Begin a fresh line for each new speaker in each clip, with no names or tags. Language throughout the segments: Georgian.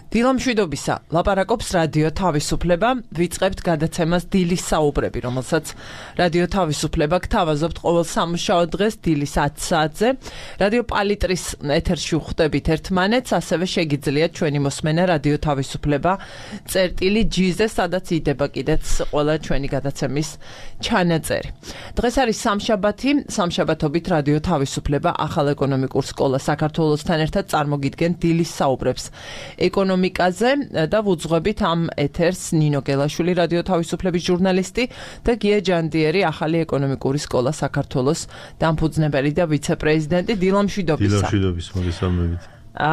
დილამშვიდობისა, ლაპარაკობს რადიო თავისუფლება, ვიწყებთ გადაცემას დილის საუბრები, რომელსაც რადიო თავისუფლება გთავაზობთ ყოველ სამუშაო დღეს დილის 10 საათზე. რადიო პალიტრის ეთერში ვხვდებით ერთმანეთს, ასევე შეგიძლიათ ჩვენი მოსმენა რადიო თავისუფლება წერტილი-G-ზე, სადაც იდება კიდეც ყველა ჩვენი გადაცემის ჩანაწერი. დღეს არის სამშაბათი, სამშაბათობით რადიო თავისუფლება ახალ ეკონომიკურ სკოლას საქართველოსთან ერთად წარმოგიდგენთ დილის საუბრებს. ეკონომიკაზე და ვუძღვებით ამ ეთერს ნინო გელაშვილი რადიო თავისუფლების ჟურნალისტი და გია ჯანდიერი ახალი ეკონომიკური სკოლა საქართველოს დამფუძნებელი და ვიცე-პრეზიდენტი. დილამშვიდობისა.
დილამშვიდობის მოგესალმებით.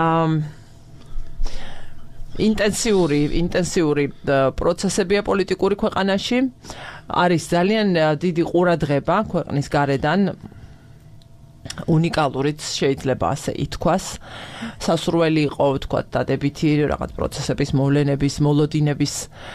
ინტენსიური პროცესებია პოლიტიკური ქვეყანაში. არის ძალიან დიდი ყურადღება ქვეყნის გარედან. უნიკალურიც შეიძლება ასე ითქვას. სასურველი იყო, ვთქვათ, დადებითი რაღაც პროცესების მოვლენების, მოლოდინების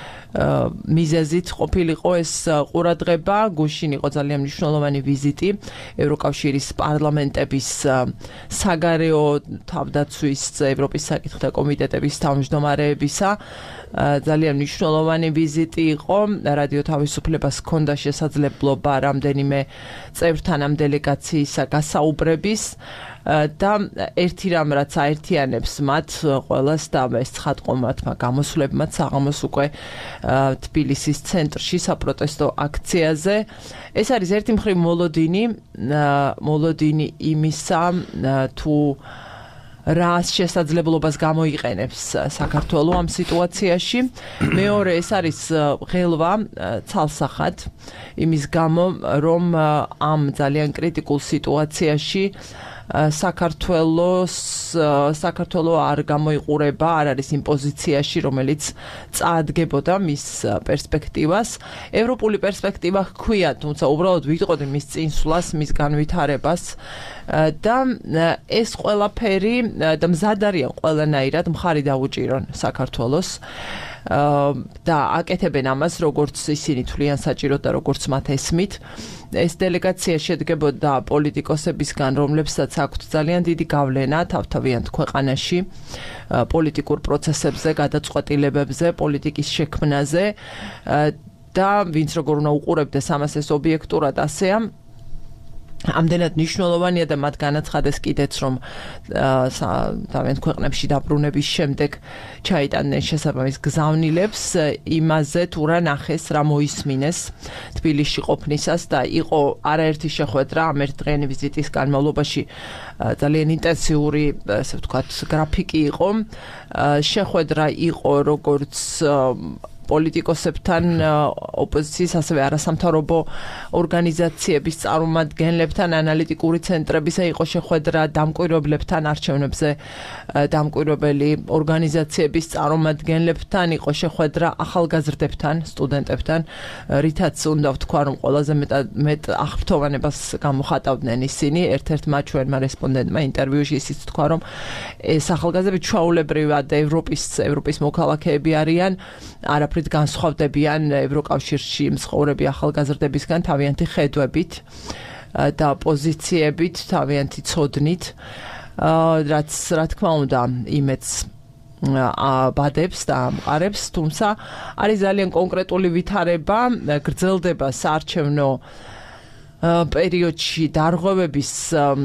მიზეზით ყოფილიყო ეს ყურადღება. გუშინ იყო ძალიან მნიშვნელოვანი ვიზიტი ევროკავშირის პარლამენტების საგარეო თავდაცვის ევროპის საკითხთა კომიტეტების თავმჯდომარეებისა. ძალიან მნიშვნელოვანი ვიზიტი იყო. რადიო თავისუფლებას ჰქონდა შესაძლებლობა რამდენიმე წევრთან ამ დელეგაციისა გასაუბრების და ერთი რამ რაც აერთიანებს მათ ყველას და ეს ცხადყომათმა გამოსვლებმა საღამოს უკვე თბილისის ცენტრში საპროტესტო აქციაზე. ეს არის ერთი მხრივ მოლოდინი იმისა თუ რას შესაძლებლობას გამოიყენებს საქართველოს ამ სიტუაციაში. მეორე ეს არის ღელვა ცალსახად იმის გამო რომ ამ ძალიან კრიტიკულ სიტუაციაში საქართველოს არ გამოიყურება, არ არის იმ პოზიციაში, რომელიც წაადგებოდა მის პერსპექტივას. ევროპული პერსპექტივა ჰქვია, თუმცა უბრალოდ ვიტყოდი მის წინსვლას, მის განვითარებას და ეს ყველაფერი და მზად არიან ყველანაირად მხარი დაუჭირონ საქართველოს. და აკეთებენ ამას, როგორც ისინი თვლიან საჭიროდ და როგორც მათ ესმით. ეს დელეგაცია შედგებოდა პოლიტიკოსებისგან, რომლებსაც აქვთ ძალიან დიდი გავლენა თავთავიანთ ქვეყანაში, პოლიტიკურ პროცესებზე, გადაწყვეტილებებზე, პოლიტიკის შექმნაზე და ვინც როგორ უნდა უყურებდეს ამას, ეს ობიექტურად ასეა. ამდენად მნიშვნელოვანია და მათ განაცხადეს კიდეც, რომ თავიანთ ქვეყნებში დაბრუნების შემდეგ ჩაიტანენ შესაბამის გზავნილებს იმაზე, თუ რა ნახეს, რა მოისმინეს თბილისში ყოფნისას და იყო არაერთი შეხვედრა ამ ერთდღიანი ვიზიტის განმავლობაში. ძალიან ინტენსიური, ასე ვთქვათ, გრაფიკი იყო. შეხვედრა იყო როგორც პოლიტიკოსებთან, ოპოზიციის, ასევე არასამთავრობო ორგანიზაციების წარმომადგენლებთან, ანალიტიკური ცენტრებისა იყო შეხვედრა დამკვირვებლებთან, არჩევნებზე დამკვირვებელი ორგანიზაციების წარმომადგენლებთან, იყო შეხვედრა ახალგაზრდებთან, სტუდენტებთან, რითაც უნდა ვთქვა, რომ ყველაზე მეტ აღფრთოვანებას გამოხატავდნენ ისინი. ერთ-ერთმა ჩვენმა რესპონდენტმა ინტერვიუში ისიც თქვა, რომ ეს ახალგაზრდები ჩვეულებრივად ევროპის მოქალაქეები არიან, არაფრით განსხვავდებიან ევროკავშირში მსხოვრები ახალგაზრდებისგან თავიანთი ხედვებით და პოზიციებით, თავიანთი ცოდნით, რაც რა თქმა უნდა იმედს ბადებს და ამყარებს, თუმცა არის ძალიან კონკრეტული ვითარება, გრძელდება საარჩევნო პერიოდში დარღვევების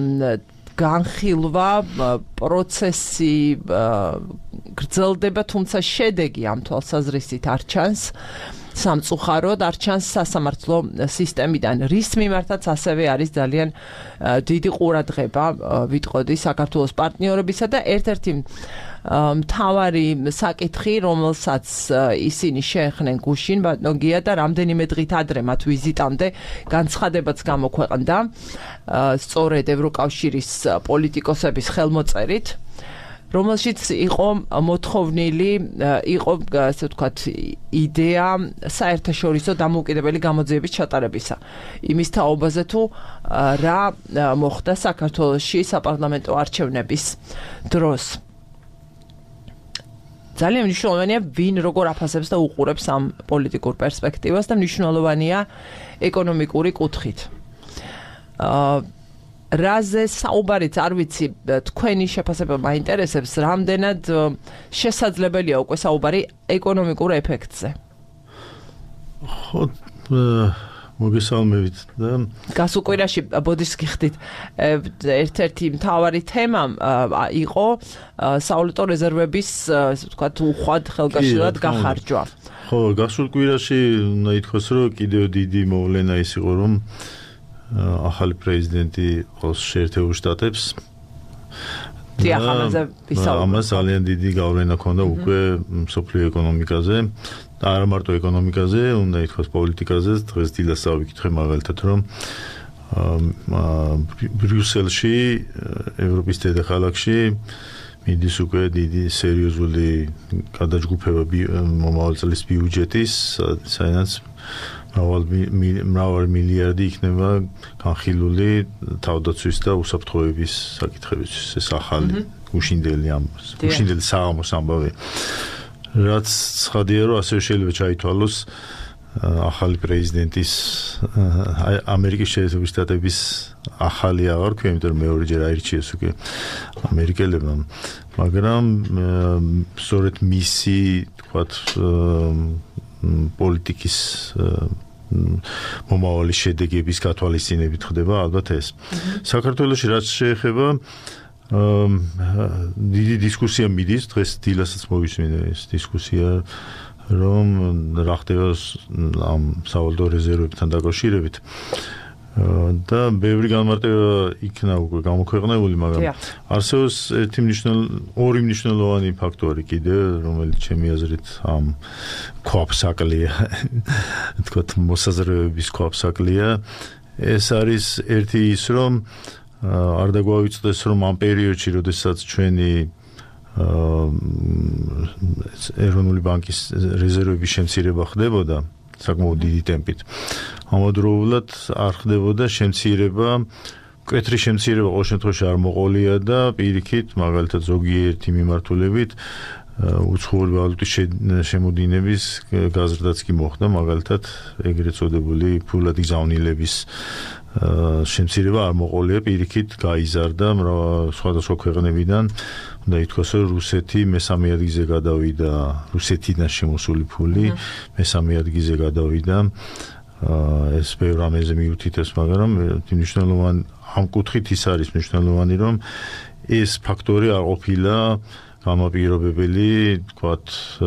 განხილვა, პროცესი გრძელდება, თუმცა შედეგი ამ თვალსაზრისით არ ჩანს. სამწუხაროდ არ ჩანს სასამართლო სისტემიდან, რის მიმართაც ასევე არის ძალიან დიდი ყურადღება, ვიტყოდი, საქართველოს პარტნიორებისა და ერთ-ერთი მთავარი საკითხი, რომელსაც ისინი შეეხნენ გუშინ ბატონგია და რამდენიმე დღით ადრე მათ ვიზიტამდე განცხადებაც გამოქვეყნდა სწორედ ევროკავშირის პოლიტიკოსების ხელმოწერით, რომელშიც იყო მოთხოვნილი, იყო, ასე ვთქვათ, იდეა საერთაშორისო დამოუკიდებელი გამოძიების ჩატარებისა. იმის თაობაზე თუ რა მოხდა საქართველოში საპარლამენტო არჩევნების დროს. ძალიან მნიშვნელოვანია, ვინ როგორ აფასებს და უყურებს ამ პოლიტიკურ პერსპექტივას და მნიშვნელოვანია ეკონომიკური კუთხით. რაზე საუბარიც არ ვიცი თქვენი შეფასება მაინტერესებს რამდენად შესაძლებელია უკვე საუბარი ეკონომიკურ ეფექტზე
ხო მოგესალმებით და
გასულ კვირაში ბოდიშს გიხდით ერთ-ერთი მთავარი თემა იყო სავალუტო რეზერვების ვთქვათ უხვად ხელგაშლად გახარჯვა
ხო გასულ კვირაში უნდა ითქვას რომ კიდევ დიდი მოვლენა ის იყო რომ ახალი პრეზიდენტი ყავს შეერთებულ შტატებს ამას ძალიან დიდი გავლენა ჰქონდა უკვე მსოფლიო ეკონომიკაზე და არა მარტო ეკონომიკაზე, უნდა ითქვას პოლიტიკაზე, დღეს დილას დავიკითხე მაგალითად რომ ბრიუსელში, ევროპის დედაქალაქში მიდის უკვე დიდი სერიოზული გადაჯგუფება მომავალ წლის ბიუჯეტის, საიდანაც მრავალი მილიარდი იქნება განხილული თავდაცვის და უსაფრთხოების საკითხებისთვის. ეს ახალი უშინდელი საღამოს ამბავი. რაც ცხადია, რომ ასევე შეიძლება ჩაითვალოს ახალი პრეზიდენტის ამერიკის შეერთებული შტატების ახალი აღარ ქვია, იმიტომ რომ მეორეჯერ აირჩიეს უკვე ამერიკელებმა. მაგრამ სწორედ მისი, თქვათ, პოლიტიკის მომავალი შედეგების გათვალისწინებით ხდება ალბათ ეს. საქართველოში რაც შეეხება დიდი დისკუსია მიდის, დღეს დილასაც მოვისმინე ეს დისკუსია, რომ რა ხდება ამ სავალუტო რეზერვებთან დაკავშირებით. და ბევრი განმარტება იქნა უკვე გამოქვეყნებული, მაგრამ არსებობს ორი მნიშვნელოვანი ფაქტორი კიდევ, რომელიც ჩემი აზრით ამ ქვაფსაკლია, თქვათ მოსაზრებების ქვაფსაკლია. ეს არის ერთი ის, რომ არ დაგვავიწყდეს, რომ ამ პერიოდში, როდესაც ჩვენი ეროვნული ბანკის რეზერვების შემცირება ხდებოდა საკმაოდ დიდი ტემპით. ამავდროულად არ ხდებოდა შემცირება, მკვეთრი შემცირება ყოველ შემთხვევაში არ მოყოლია და პირიქით, მაგალითად ზოგიერთი მიმართულებით უცხოური ვალუტის შემოდინების გაზრდაც კი მოხდა, მაგალითად ეგრეთ წოდებული ფულადი გზავნილების შემცირება არ მოყოლია, პირიქით გაიზარდა სხვადასხვა ქვეყნებიდან. უნდა ითქვას, რომ რუსეთი მესამე ადგილზე გადავიდა, რუსეთიდან შემოსული ფული მესამე ადგილზე გადავიდა. ეს ბევრ რამეზე მიუთითებს, მაგრამ მნიშვნელოვანი ამ კუთხით ის არის მნიშვნელოვანი, რომ ეს ფაქტორი არ ყოფილა გამაპირობებელი, თქვათ,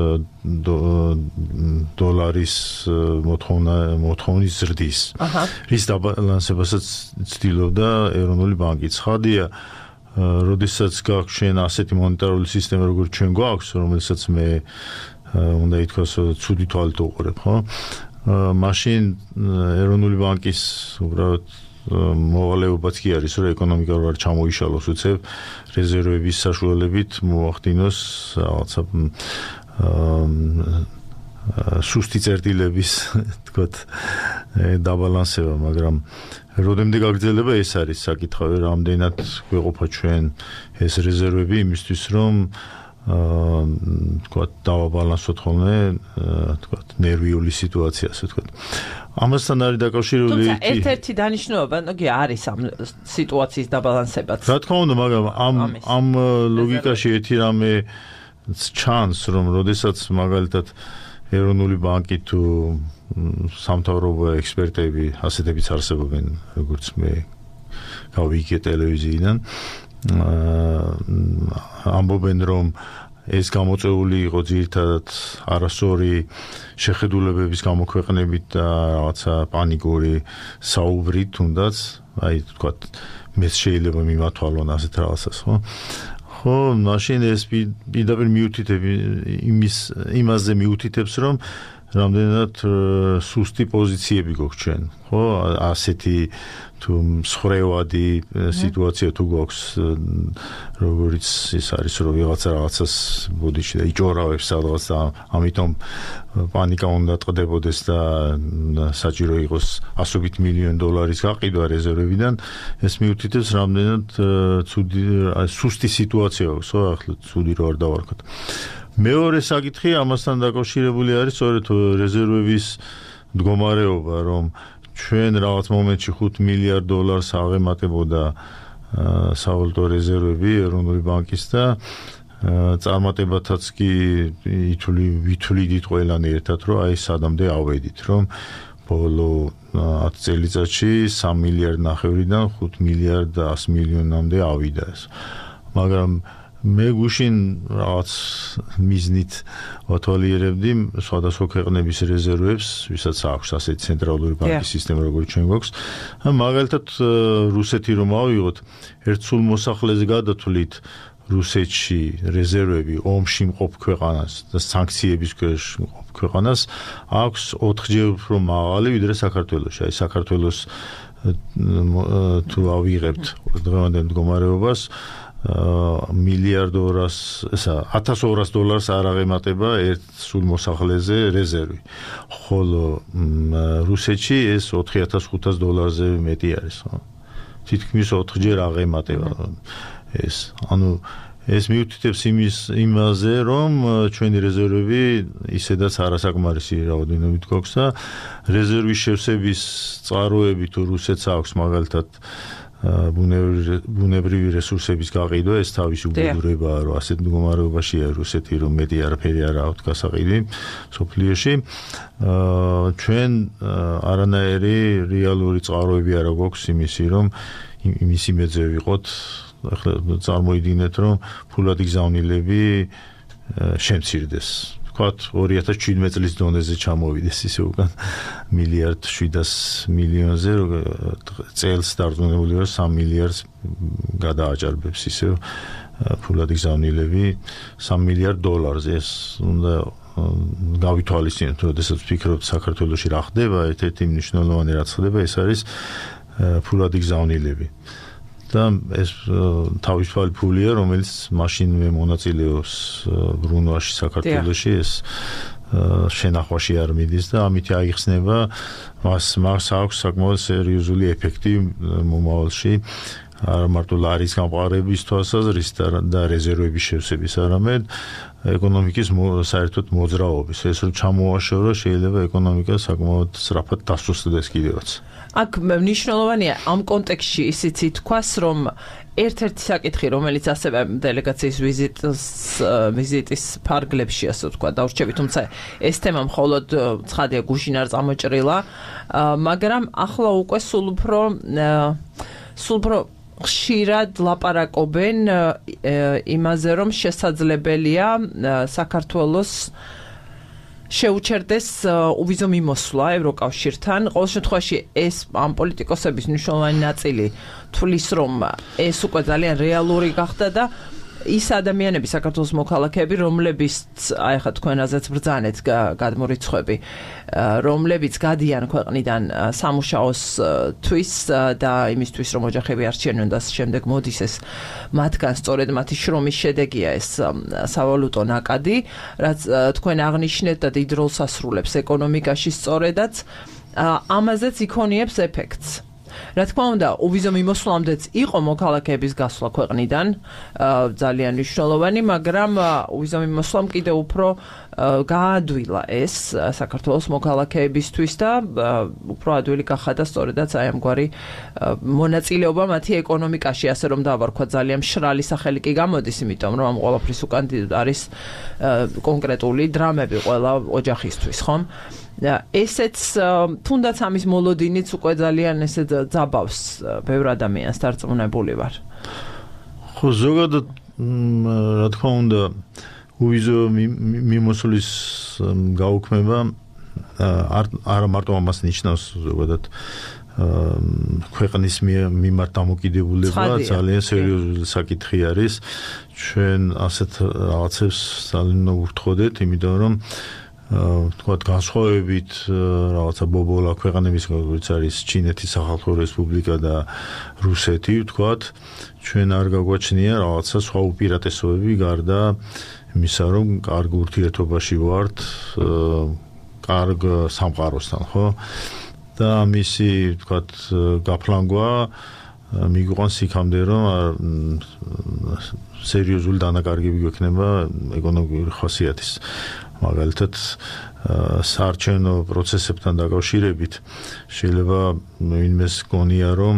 დოლარის მოთხოვნის ზრდის. რის დაბალანსებასაც ცდილობდა ეროვნული ბანკი. ცხადია, როდესაც გაქვს შენ ასეთი მონეტარული სისტემა, როგორც ჩვენ გვაქვს, რომელსაც მე უნდა ითქვას, ცუდი თვალით უყურებ, ხო? მაშინ ეროვნული ბანკის უბრალოდ მოვალეობაც კი არის, რომ ეკონომიკა არ ჩამოიშალოს უცებ რეზერვების საშუალებით მოახდინოს რაღაცა სუსტი წერტილების, თქვათ, დაბალანსება, მაგრამ როდემდე გაგრძელება ეს არის საკითხავი, რამდენად გვეყოფა ჩვენ ეს რეზერვები იმისთვის, რომ თქვათ, დავაბალანსოთ ხოლმე, თქვათ, ნერვიული სიტუაცია, ასე ვთქვათ. ამასთან არის დაკავშირებული
ერთ-ერთი დანიშნულება, არის ამ სიტუაციის დაბალანსებაც.
რა თქმა უნდა, მაგრამ ამ ლოგიკაში ერთი რამე ჩანს, რომ როდესაც მაგალითად ეროვნული ბანკი თუ სამთავრობო ექსპერტები ასეთებიც არსებობენ, როგორც მე გავიგე ტელევიზიიდან, ამბობენ, რომ ეს გამოწეული იყო ძირითადად არასწორი შეხედულებების გამოქვეყნებით და რაღაცა პანიკური საუბრით, თუნდაც, აი თქვათ, მეც შეიძლება მიმათვალონ ასეთ რაღაცას, ხო? ხო, მაშინ ეს პირდაპირ მიუთითებს იმაზე მიუთითებს, რომ რამდენად სუსტი პოზიციები გვაქვს ჩვენ, ხო? ასეთი თუ მსხრევადი სიტუაცია თუ გვაქვს, როგორც ის არის, რომ რაღაცას ბოდიში და იჭორავებს სადღაც და ამიტომ პანიკა უნდა ტყდებოდეს და საჭირო იყოს $100 მილიონი გაყიდვა რეზერვებიდან, ეს მიუთითებს რამდენად სუსტი სიტუაცია აქვს, ხო? ახლა ცუდი რო არ დავარქოთ. მეორე საკითხი ამასთან დაკავშირებული არის სწორედ რეზერვების მდგომარეობა, რომ ჩვენ რაღაც მომენტში $5 მილიარდ აღემატებოდა სავალუტო რეზერვები ეროვნული ბანკის და წარმატებათაც კი ვითვლიდით ყველანი ერთად, რომ აი სადამდე ავედით, რომ ბოლო 10 წელიწადში 3 მილიარდ ნახევრიდან 5 მილიარდ 100 მილიონამდე ავიდა ეს. მაგრამ მე გუშინ რაღაც მიზნით ვათვალიერებდი სხვადასხვა ქვეყნების რეზერვებს, ვისაც აქვს ასეთი ცენტრალური ბანკის სისტემა, როგორც ჩვენ გვაქვს. მაგალითად, რუსეთი რომ ავიღოთ, ერთ სულ მოსახლეზე გადათვლით რუსეთში რეზერვები ომში მყოფ ქვეყანას და სანქციების ქვეშ მყოფ ქვეყანას აქვს 4-ჯერ უფრო მაღალი, ვიდრე საქართველოში. აი საქართველოს თუ ავიღებთ დღევანდელ მდგომარეობას $1.2 მილიარდ ესა $1,200 არ აღემატება ერთ სულ მოსახლეზე რეზერვი. ხოლო რუსეთში ეს $4,500-ზე მეტი არის, ხო? თითქმის 4-ჯერ აღემატება ეს. ანუ ეს მიუთითებს იმაზე, რომ ჩვენი რეზერვები ისედაც არასაკმარისი რაოდენობით გვაქვს და რეზერვის შევსების წყაროები თუ რუსეთს აქვს მაგალითად ბუნებრივი რესურსების გაყიდვა, ეს თავისი უბედურებაა, რომ ასეთ მდგომარეობაშია რუსეთი, რომ მეტი არაფერი არ აქვს გასაყიდი სოფლიოში. ჩვენ არანაირი რეალური წყაროები არ გვაქვს იმისი, რომ იმის იმედზე ვიყოთ, ახლა წარმოიდგინეთ, რომ ფულადი გზავნილები შემცირდეს. ვთქვათ 2017 წლის დონეზე ჩამოვიდეს ისე უკან $1.7 მილიონზე, წელს დარწმუნებული ვარ 3 მილიარდს გადააჭარბებს ისე ფულადი გზავნილები $3 მილიარდ. ეს უნდა გავითვალისწინოთ, როდესაც ვფიქრობთ საქართველოში რა ხდება, ერთ-ერთი მნიშვნელოვანი რაც ხდება, ეს არის ფულადი გზავნილები. და ეს თავისუფალი ფულია, რომელიც მაშინვე მონაწილეობს ბრუნვაში საქართველოში, ეს შენახვაში არ მიდის და ამით აიხსნება მას აქვს საკმაოდ სერიოზული ეფექტი მომავალში, არ მარტო ლარის გამყარების თვალსაზრისით და რეზერვების შევსების, არამედ ეკონომიკის საერთოდ მოძრაობის. ეს რომ ჩამოაშოროს, შეიძლება ეკონომიკა საკმაოდ სწრაფად დასუსტდეს კიდევაც.
აქ მნიშვნელოვანია ამ კონტექსტში ისიც ითქვას, რომ ერთ-ერთი საკითხი, რომელიც ასევე დელეგაციის ვიზიტის ფარგლებში, ასე ვთქვა, დავრჩები, თუმცა ეს თემა მხოლოდ ცხადია გუშინ არ წამოჭრილა, მაგრამ ახლა უკვე სულ უფრო ხშირად ლაპარაკობენ იმაზე, რომ შესაძლებელია საქართველოს შეუჩერდეს უვიზო მიმოსვლა ევროკავშირთან. ყოველ შემთხვევაში ეს ამ პოლიტიკოსების მნიშვნელოვანი ნაწილი თვლის, რომ ეს უკვე ძალიან რეალური გახდა და ის ადამიანები, საქართველოს მოქალაქეები, რომლებიც აი ხა თქვენაზეც ბრძანეთ გადმორიცხვები, რომლებიც გადიან ქვეყნიდან სამუშაოს თვის და იმისთვის, რომ ოჯახები არჩინენ და შემდეგ მოდის ეს მათგან სწორედ მათი შრომის შედეგია ეს სავალუტო ნაკადი, რაც თქვენ აღნიშნეთ და დიდ როლს ასრულებს ეკონომიკაში სწორედაც, ამაზეც იქონიებს ეფექტს. რა თქმა უნდა, უვიზო მიმოსვლამდეც იყო მოქალაქეების გასვლა ქვეყნიდან ძალიან მნიშვნელოვანი, მაგრამ უვიზო მიმოსვლამ კიდევ უფრო გაადვილა ეს საქართველოს მოქალაქეებისთვის და უფრო ადვილი გახადა სწორედაც აი ამგვარი მონაწილეობა მათი ეკონომიკაში, ასე რომ დავარქვა ძალიან მშრალი სახელი კი გამოდის, იმიტომ რომ ამ ყველაფრის უკან არის კონკრეტული დრამები ყველა ოჯახისთვის, ხომ? ესეც თუნდაც ამის მოლოდინიც უკვე ძალიან ესე ძაბავს ბევრ ადამიანს დარწმუნებული ვარ.
ხო, ზოგადად რა თქმა უნდა უვიზო მიმოსვლის გაუქმება არ მარტო ამას ნიშნავს ზოგადად ქვეყნის მიმართ დამოკიდებულება ძალიან სერიოზული საკითხი არის. ჩვენ ასეთ რაღაცებს ძალიან ვუხდოდეთ, იმიტომ რომ თქვათ განსხვავებით რაღაცა ბობოლა ქვეყნების, როგორც არის ჩინეთის სახალხო რესპუბლიკა და რუსეთი, თქვათ, ჩვენ არ გაგვაჩნია რაღაცა სხვა უპირატესობები გარდა იმისა, რომ კარგ ურთიერთობაში ვართ კარგ სამყაროსთან, ხო? და ამისი, თქვათ, გაფლანგვა მიგვიყვანს იქამდე, რომ სერიოზული დანაკარგები გვექნება ეკონომიკური ხასიათის. მაგალითად საარჩევნო პროცესებთან დაკავშირებით შეიძლება ვინმეს გონია რომ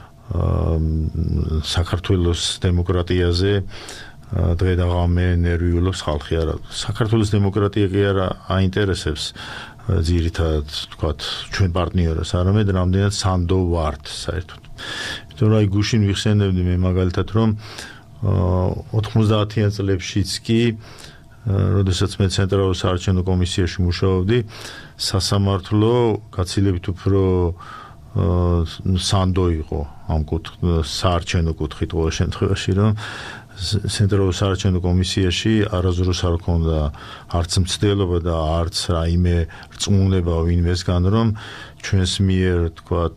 საქართველოს დემოკრატიაზე დღე და ღამე ნერვიულობს ხალხი არა საქართველოს დემოკრატია კი არა აინტერესებს ძირითადად თქვათ ჩვენ პარტნიორებს არამედ რამდენად სანდო ვართ საერთოდ იმიტომ რომ აი გუშინ ვიხსენებდი მე მაგალითად რომ 90-იან წლებშიც კი როდესაც მე ცენტრალურ საარჩევნო კომისიაში მუშაობდი სასამართლო გაცილებით უფრო სანდო იყო ამ საარჩევნო კუთხით ყოველ შემთხვევაში რომ ცენტრალურ საარჩევნო კომისიაში არასდროს არ ჰქონდა არც მცდელობა და არც რაიმე რწმუნება ვინმესგან რომ ჩვენს მიერ თქვათ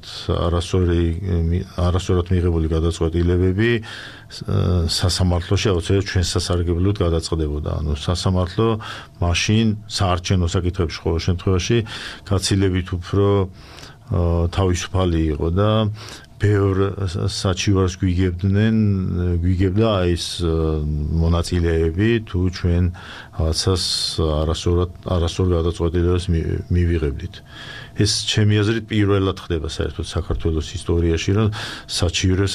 არასწორად მიღებული გადაწყვეტილებები სასამართლოში აუცილებლად ჩვენს სასარგებლოდ გადაწყდებოდა. ანუ სასამართლო მაშინ საარჩევნო საკითხებში ყოველ შემთხვევაში გაცილებით უფრო თავისუფალი იყო და ბევრ საჩივარს გვიგებდა ეს მონაწილეები თუ ჩვენ რაღაცას არასწორ გადაწყვეტილებას მივიღებდით. ეს ჩემი აზრით პირველად ხდება საერთოდ საქართველოს ისტორიაში, რომ საჩივრებს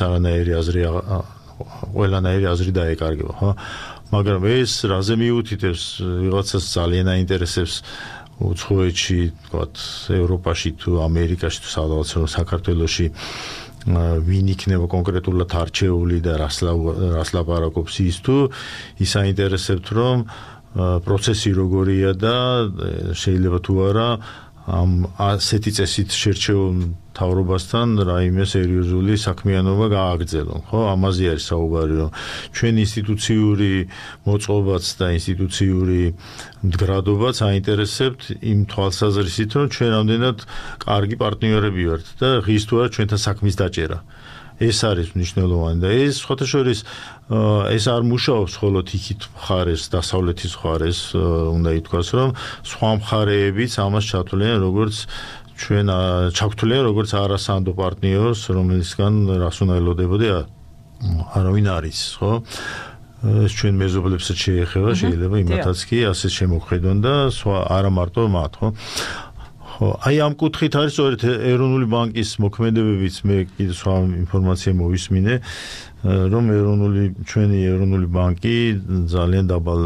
ყველანაირი აზრი დაეკარგება, ხო? მაგრამ ეს რაზე მიუთითებს ვიღაცას ძალიან აინტერესებს უცხოეთში, თქვათ, ევროპაში თუ ამერიკაში თუ სადღაც რომ საქართველოში ვინ იქნება კონკრეტულად არჩეული და რას ლაპარაკობს ის თუ ის აინტერესებთ რომ პროცესი როგორია და შეიძლება თუ არა ამ ასეთი წესით შერჩეულ მთავრობასთან რაიმე სერიოზული საქმიანობა გააგრძელონ, ხო? ამაზე არის საუბარი, რომ ჩვენ ინსტიტუციური მოწყობაც და ინსტიტუციური მდგრადობაც აინტერესებთ იმ თვალსაზრისით, რომ ჩვენ რამდენად კარგი პარტნიორები ვართ და ღირს თუ არა ჩვენთან საქმის დაჭერა. ეს არის მნიშვნელოვანი და ეს სხვათაშორის ეს არ მუშაობს მხოლოდ იქით მხარეს, დასავლეთის მხარეს, უნდა ითქვას, რომ სხვა მხარეებიც ამას ჩათვლიან როგორც ჩვენ ჩაგვთვლიან როგორც არასანდო პარტნიორს, რომელისგან რას უნდა ელოდებოდი არავინ არის, ხო? ეს ჩვენ მეზობლებსაც შეეხება, შეიძლება იმათაც კი ასე შემოხვედონ და სხვა არა მარტო მათ, ხო? აი ამ კუთხით არის სწორედ ეროვნული ბანკის მოქმედებებიც მე კიდევ სხვა ინფორმაცია მოვისმინე რომ ჩვენი ეროვნული ბანკი ძალიან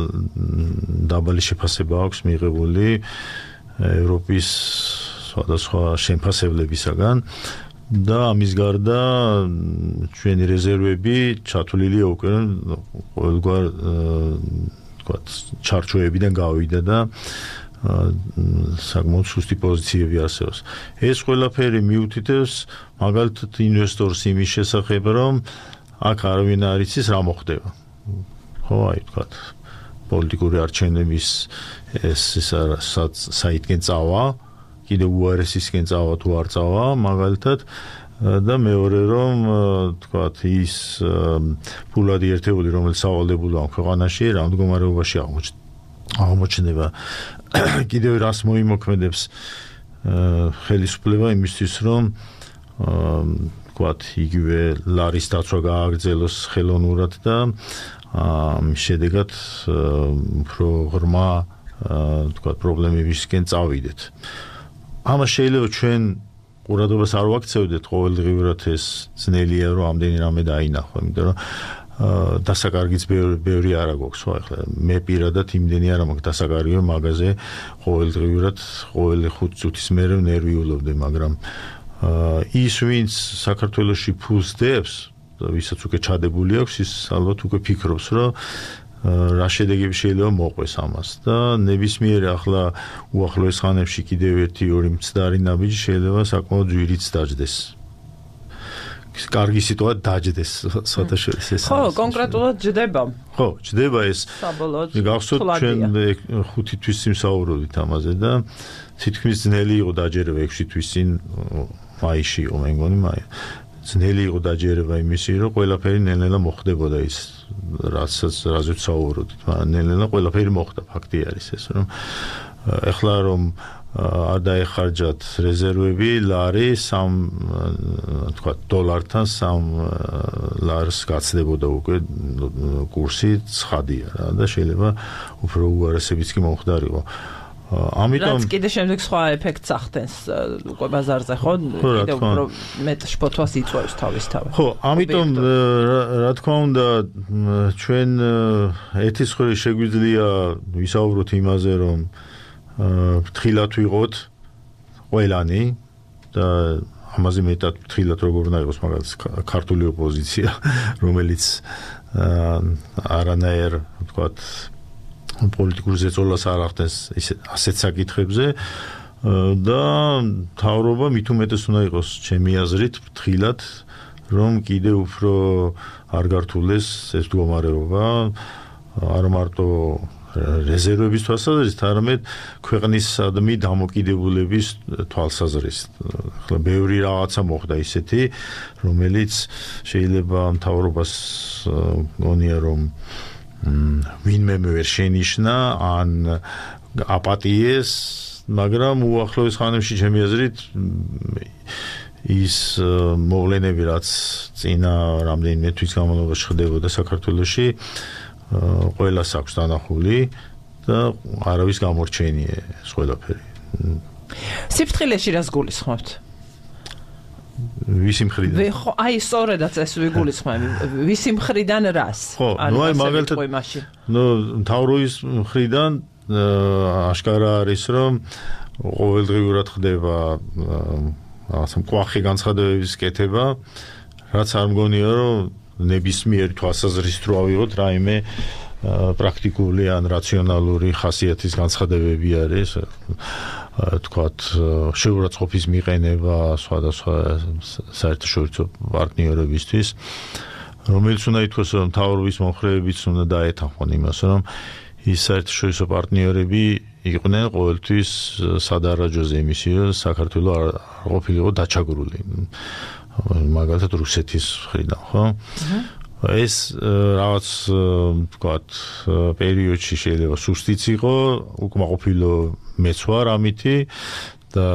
დაბალი შეფასება აქვს მიღებული ევროპის სხვადასხვა შემფასებლებისაგან და ამის გარდა ჩვენი რეზერვები ჩათვლილია უკვე ყოველგვარ თქვათ ჩარჩოებიდან გავიდა და საკმაოდ სუსტი პოზიციები არსებობს. ეს ყველაფერი მიუთითებს მაგალითად ინვესტორს იმის შესახებ, რომ აქ არავინ არ იცის რა მოხდება. ხო, აი თქვათ, პოლიტიკური არჩევნების ეს საითგენ წავა, კიდევ უარესისკენ წავა თუ არ წავა, მაგალითად და მეორე რომ თქვათ ის ფულადი ერთეული, რომელიც სავალდებულო ამ ქვეყანაში რა მდგომარეობაში აღმოჩნდება კიდევ რას მოიმოქმედებს ხელისუფლება იმისთვის რომ თქვათ იგივე ლარის დაცვა გააგრძელოს ხელოვნურად და შედეგად უფრო ღრმა თქვათ პრობლემებისკენ წავიდეთ. ამას შეიძლება ჩვენ ყურადღებას არ ვაქცევდეთ ყოველდღიურად ეს ძნელია რომ ამდენი რამე დაინახო, იმიტომ რომ დასაკარგიც ბევრი არა გვაქვს, ხო, ახლა მე პირადად იმდენი არ მაქვს დასაკარგი, რომ მაგაზე ყოველდღიურად ყოველი 5 წუთის მერე ნერვიულობდი, მაგრამ ის ვინც საქართველოში ფულს დებს და ვისაც უკვე ჩადებული აქვს, ის ალბათ უკვე ფიქრობს, რომ რა შედეგები შეიძლება მოყვეს ამას და ნებისმიერი ახლა უახლოეს ხანებში კიდევ 1-2 მცდარი ნაბიჯი შეიძლება საკმაოდ ძვირიც დაждდეს. კარგი სიტუაცია დაждდეს საერთაშორის ეს.
ხო, კონკრეტულად ჯდება.
ხო, ჯდება ეს.
საბოლოოდ.
გახსოვთ ჩვენ 5 თვის წინ საუბრობდით ამაზე და თითქმის ძნელი იყო დაჯერება 6 თვის წინ მაისში იყო მე მგონი ძნელი იყო დაჯერება იმისი რომ ყველაფერი ნელ-ნელა მოხდებოდა ის რაზეც საუბრობდით, მაგრამ ნელ-ნელა ყველაფერი მოხდა, ფაქტი არის ეს რომ ეხლა რომ არ დაეხარჯათ რეზერვები ლარი 3 თქვა დოლართან 3 ლარს გაცდებოდა უკვე კურსი ცხადია რა და შეიძლება უფრო უარესებიც კი მომხდარიყო. ამიტომ
რაც კიდე შემდეგ სხვა ეფექტს ახდენს უკვე ბაზარზე, ხო? კიდე უფრო მეტ შფოთვას იწვევს თავისთავად.
ხო, ამიტომ რა თქმა უნდა ჩვენ ერთის მხრივ შეგვიძლია ვისაუბროთ იმაზე, რომ ფრთხილად ვიყოთ ყველანი და ამაზე მეტად ფრთხილად როგორ უნდა იყოს მაგალითად ქართული ოპოზიცია, რომელიც არანაირ ვთქვათ პოლიტიკურ ზეწოლას არ ახდენს ასეთ საკითხებზე და მთავრობა მით უმეტეს უნდა იყოს ჩემი აზრით ფრთხილად, რომ კიდე უფრო არ გართულდეს ეს მდგომარეობა არა მარტო რეზერვების თვალსაზრისით, არამედ ქვეყნისადმი დამოკიდებულების თვალსაზრისით. ახლა ბევრი რაღაცა მოხდა ისეთი, რომელიც შეიძლება მთავრობას გონია რომ ვინმე ვერ შენიშნა ან აპატიეს, მაგრამ უახლოეს ხანებში ჩემი აზრით ის მოვლენები, რაც წინა რამდენიმე თვის განმავლობაში ხდებოდა საქართველოში, ყველას აქვს დანახული და არავის გამორჩენია ეს ყველაფერი.
სიფრთხილეში რას გულისხმობთ?
ვისი მხრიდან?
ხო, აი სწორედაც ეს ვიგულისხმობ. ვისი მხრიდან რას?
ხო, ნუ აი მაგალითად მთავრობის მხრიდან აშკარა არის, რომ ყოველდღიურად ხდება რაღაცა მკვახე განცხადებების კეთება, რაც არ მგონია, რომ ნებისმიერი თვალსაზრისით რო ავიღოთ რაიმე პრაქტიკული ან რაციონალური ხასიათის განცხადებები არის, თქვათ შეურაცხყოფის მიყენება სხვადასხვა საერთაშორისო პარტნიორებისთვის, რომელიც უნდა ითქვას, რომ მთავრობის მომხრეებიც უნდა დაეთანხმონ იმას, რომ ის საერთაშორისო პარტნიორები იყვნენ ყოველთვის სადარაჯოზე იმისი, რომ საქართველო არ ყოფილიყო დაჩაგრული. მაგალითად რუსეთის მხრიდან, ხო? ეს რაღაც ვთქვათ პერიოდში შეიძლება სუსტიც იყო, უკმაყოფილო მეც ვარ ამითი და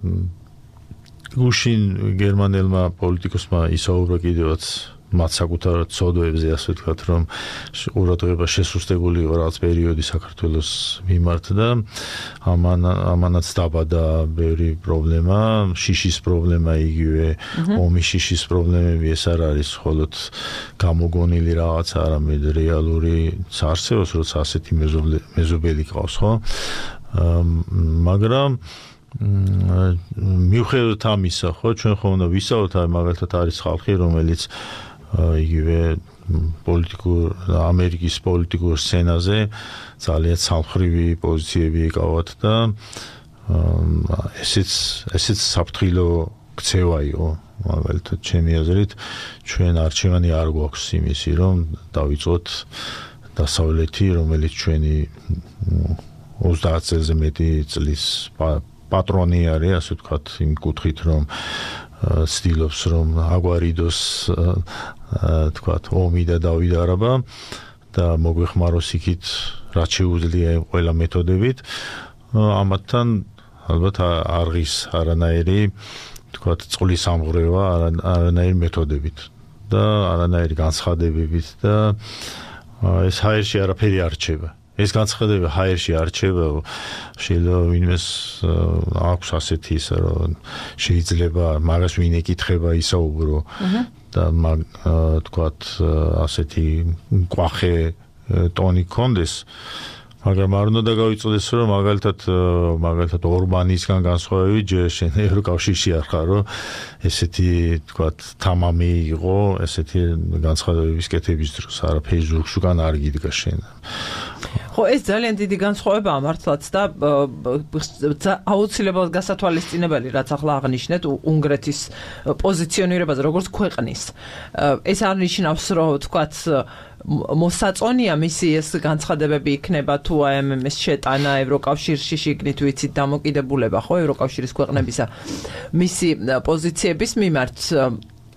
გუშინ გერმანელმა პოლიტიკოსმა ისაუბრა კიდევაც მათ საკუთარ ცოდვებზე, ასე ვთქვათ, რომ ყურადღება შესუსტებული იყო რაღაც პერიოდი საქართველოს მიმართ და ამანაც დაბადა ბევრი პრობლემა, შიშის პრობლემა იგივე, ომის შიშის პრობლემები ეს არ არის მხოლოდ გამოგონილი რაღაც, არამედ რეალური არსებობს, როცა ასეთი მეზობელი ყავს, ხო? მაგრამ მიუხედავად ამისა, ხო, ჩვენ ხომ უნდა ვისაუბროთ, მაგალითად არის ხალხი, რომელიც იგივე ამერიკის პოლიტიკურ სცენაზე ძალიან ცალმხრივი პოზიციები ეკავათ და ესეც საფრთხილო ქცევა იყო, მაგალითად ჩემი აზრით, ჩვენ არჩევანი არ გვაქვს იმისი, რომ დავიწყოთ დასავლეთი, რომელიც ჩვენი 30 წელზე მეტი წლის პატრონი არის, ასე ვთქვათ, იმ კუთხით, რომ ცდილობს, რომ აგვარიდოს თქვათ ომი და დავიდარება და მოგვეხმაროს იქით რაც შეუძლია ყველა მეთოდებით. ამათთან ალბათ არღის არანაირი თქვათ წყლის ამღვრევა არანაირი მეთოდებით და არანაირი განცხადებებით და ეს ჰაერში არაფერი არ რჩება. ეს განცხადება ჰაერში არ რჩება, შეიძლება ვინმეს აქვს ასეთი ისა, რომ შეიძლება მაგას ვინ ეკითხება ისაუბრო და თქვათ ასეთი მკვახე ტონი კონდეს, მაგრამ არ უნდა გავიწოდეს, რომ მაგალითად ორბანისგან განსხვავებით ჯერ შენ ევროკავშირში არ ხარ, რომ ესეთი თქვათ თამამი იყო, ესეთი განცხადებების კეთების დროს არაფერი ზურგს უკან არ გიდგა შენ.
ხო, ეს ძალიან დიდი განსხვავებაა მართლაც და აუცილებლად გასათვალისწინებელი, რაც ახლა აღნიშნეთ უნგრეთის პოზიციონირებაზე, როგორც ქვეყნის. ეს არ ნიშნავს, რომ თქვათ მოსაწონია მისი ეს განცხადებები იქნება თუ AMM-ის შეტანა ევროკავშირში შიგნით ვიცით დამოკიდებულება, ხო, ევროკავშირის ქვეყნებისა მისი პოზიციების მიმართ.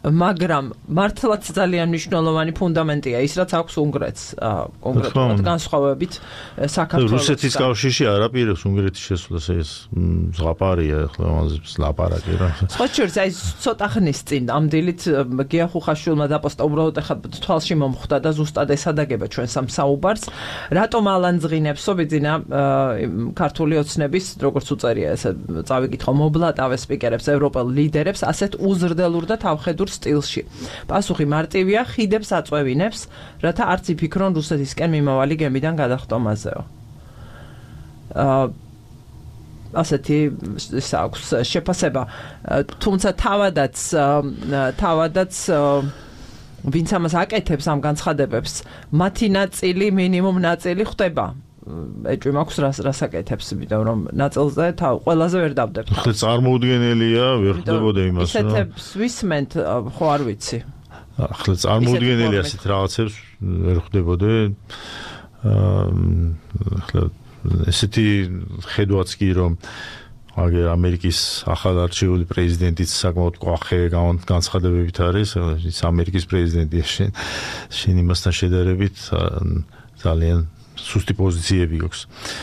მაგრამ მართლაც ძალიან მნიშვნელოვანი ფუნდამენტია ის რაც აქვს უნგრეთს კონკრეტულად განსხვავებით საქართველოს
რუსეთის კავშირში არ აპირებს უნგრეთის შესვლას ეს ზღაპარია ახლა ამაზე ლაპარაკი რა
სხვა შორის აი ცოტა ხნის წინ ამ დილით გია ხუხაშვილმა დაპოსტა უბრალოდ ახლა თვალში მომხვდა და ზუსტად ესადაგება ჩვენს ამ საუბარს რატომ ალანძღინებსო ბიძინა ქართული ოცნების როგორც უწერია ესე წავიკითხო მობლატავე სპიკერებს ევროპელ ლიდერებს ასეთ უზრდელურ და თავხედურ სტილში. პასუხი მარტივია, ხიდებს აწვევინებს, რათა არც იფიქრონ რუსეთისკენ მიმავალი გემიდან გადახტომაზეო. ასეთი აქვს შეფასება. თუმცა თავადაც ვინც ამას აკეთებს ამ განცხადებებს, მათი ნაწილი, მინიმუმ ნაწილი ხდება. ეჭვი მაქვს რას აკეთებს, იმიტომ რომ ნაწილზე ყველაზე ვერ დავდებთ.
ხე წარმოუდგენელია, ვერ ხდებოდა იმას,
რომ ისეთებს ვისმენთ, ხო არ ვიცი.
ხე წარმოუდგენელია ასეთ რაღაცებს ვერ ხდებოდა. ხე ესეთი ხედვაც კი რომ აგერ ამერიკის ახალ არჩეული პრეზიდენტიც საკმაოდ ყვახე განცხადებებით არის, ის ამერიკის პრეზიდენტია შენ იმასთან შედარებით ძალიან სუსტი პოზიციები აქვს.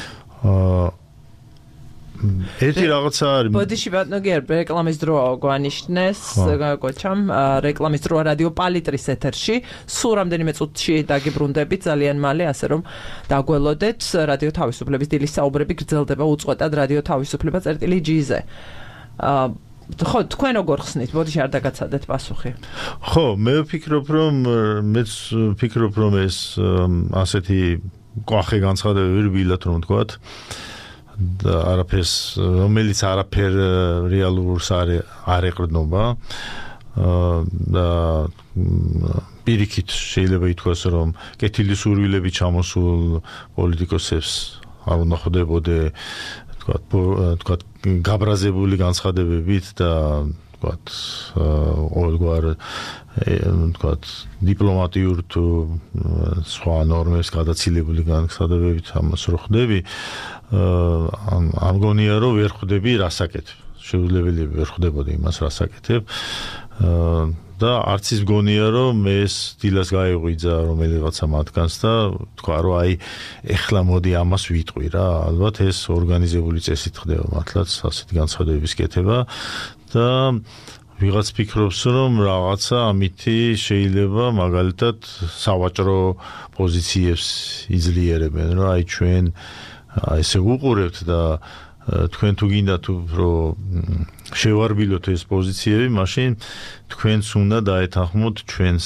ერთი რაღაცა არის.
ბოდიში ბატონო გერ რეკლამის დროა გვანიშნეს, გოჩამ, რეკლამის დროა რადიო პალიტრის ეთერში. სულ რამდენიმე წუთში დაგიბრუნდებით ძალიან მალე, ასე რომ დაგველოდეთ რადიო თავისუფლების დილის საუბრები გრძელდება უწყვეტად რადიო თავისუფლება წერტილი.gz-ზე. ხო, თქვენ როგორ ხსნით? ბოდიში არ დაგაცადეთ პასუხი.
ხო, მე ვფიქრობ რომ ეს ასეთი ყვახე განცხადებები ვერ ვილათ რომ თქვათ და არაფერს რომელიც არაფერ რეალურს არ ეყრდნობა და პირიქით შეიძლება ითქვას რომ კეთილი სურვილები ჩამოსულ პოლიტიკოსებს არ უნდა ხვდებოდე თქვათ გაბრაზებული განცხადებებით და თქვათ თქვათ დიპლომატიურ თუ სხვა ნორმებს გადაცილებული განცხადებებით ამას რო ხდები ამ გონია რომ ვერ ხვდები რას აკეთებ შეუძლებელი ვერ ხვდებოდი იმას რას აკეთებ და არც ის გონია რომ ეს დილას გაიღვიძა რომელიღაცა მათგანს და თქვა რომ აი ეხლა მოდი ამას ვიტყვი რა ალბათ ეს ორგანიზებული წესით ხდება მართლაც ასეთი განცხადებების კეთება და ვიღაც ფიქრობს რომ რაღაცა ამითი შეიძლება მაგალითად სავაჭრო პოზიციებს იძლიერებენ რა აი ჩვენ ესე უყურებთ და თქვენ თუ გინდა თუ რომ შევარბილოთ ეს პოზიციები, მაშინ თქვენც უნდა დაეთანხმოთ ჩვენს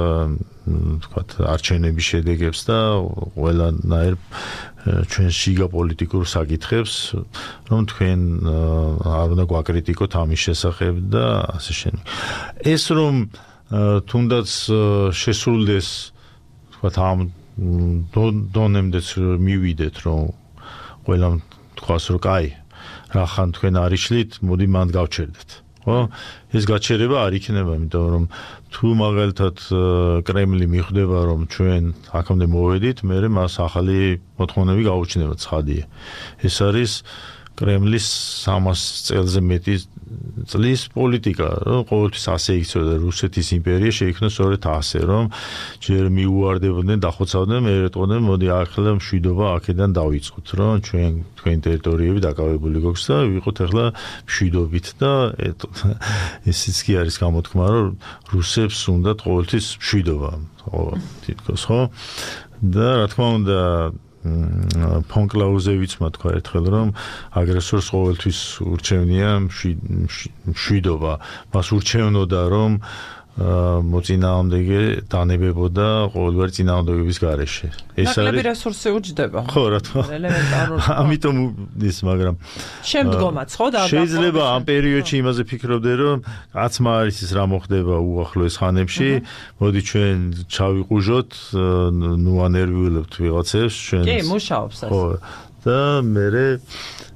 თქვათ არჩევნების შედეგებს და ყველანაირ ჩვენს შიგა პოლიტიკურ საკითხებს, რომ თქვენ არ უნდა გვაკრიტიკოთ ამის შესახებ და ასე შემდეგ. ეს რომ თუნდაც შესრულდეს თქვათ ამ დონემდეც მივიდეთ რომ ყველამ თქვას რომ კაი რახან თქვენ არ იშლით მოდი მან გავჩერდეთ ხო ეს გაჩერება არ იქნება იმიტომ რომ თუ მაგალითად კრემლი მიხვდება რომ ჩვენ აქამდე მოვედით მე მას ახალი მოთხოვნები გაუჩნდება ცხადია ეს არის კრემლის 300 წელზე მეტი წლის პოლიტიკა რომ ყოველთვის ასე იქცეოდა რუსეთის იმპერია შეიქმნა სწორედ ასე რომ ჯერ მიუვარდებოდნენ დახოცავდნენ მე ეტყოდნენ მოდი ახლა მშვიდობა აქედან დავიწყოთ რომ თქვენ ტერიტორიები დაკავებული გვაქვს და ვიყოთ ახლა მშვიდობით და ესიც კი არის გამოთქმა რომ რუსებს უნდათ ყოველთვის მშვიდობა ხო თითქოს ხო და რა თქმა უნდა ფონ კლაუზევიცმა თქვა ერთხელ რომ აგრესორს ყოველთვის ურჩევნია მშვიდობა მას ურჩევნოდა რომ მოწინააღმდეგე დანებებოდა ყოველგვარი წინააღმდეგობის გარეშე ეს
არის რესურსი უჯდება
ხო რა თქმა ამიტომ ის მაგრამ
შემდგომაც ხო და
შეიძლება ამ პერიოდში იმაზე ფიქრობდე რომ კაცმა არის ის რა მოხდება უახლოეს ხანებში მოდი ჩვენ ჩავიყუჟოთ ნუ ანერვიულებთ ვიღაცებს ჩვენ
კი მუშაობს ეს
ხო და მე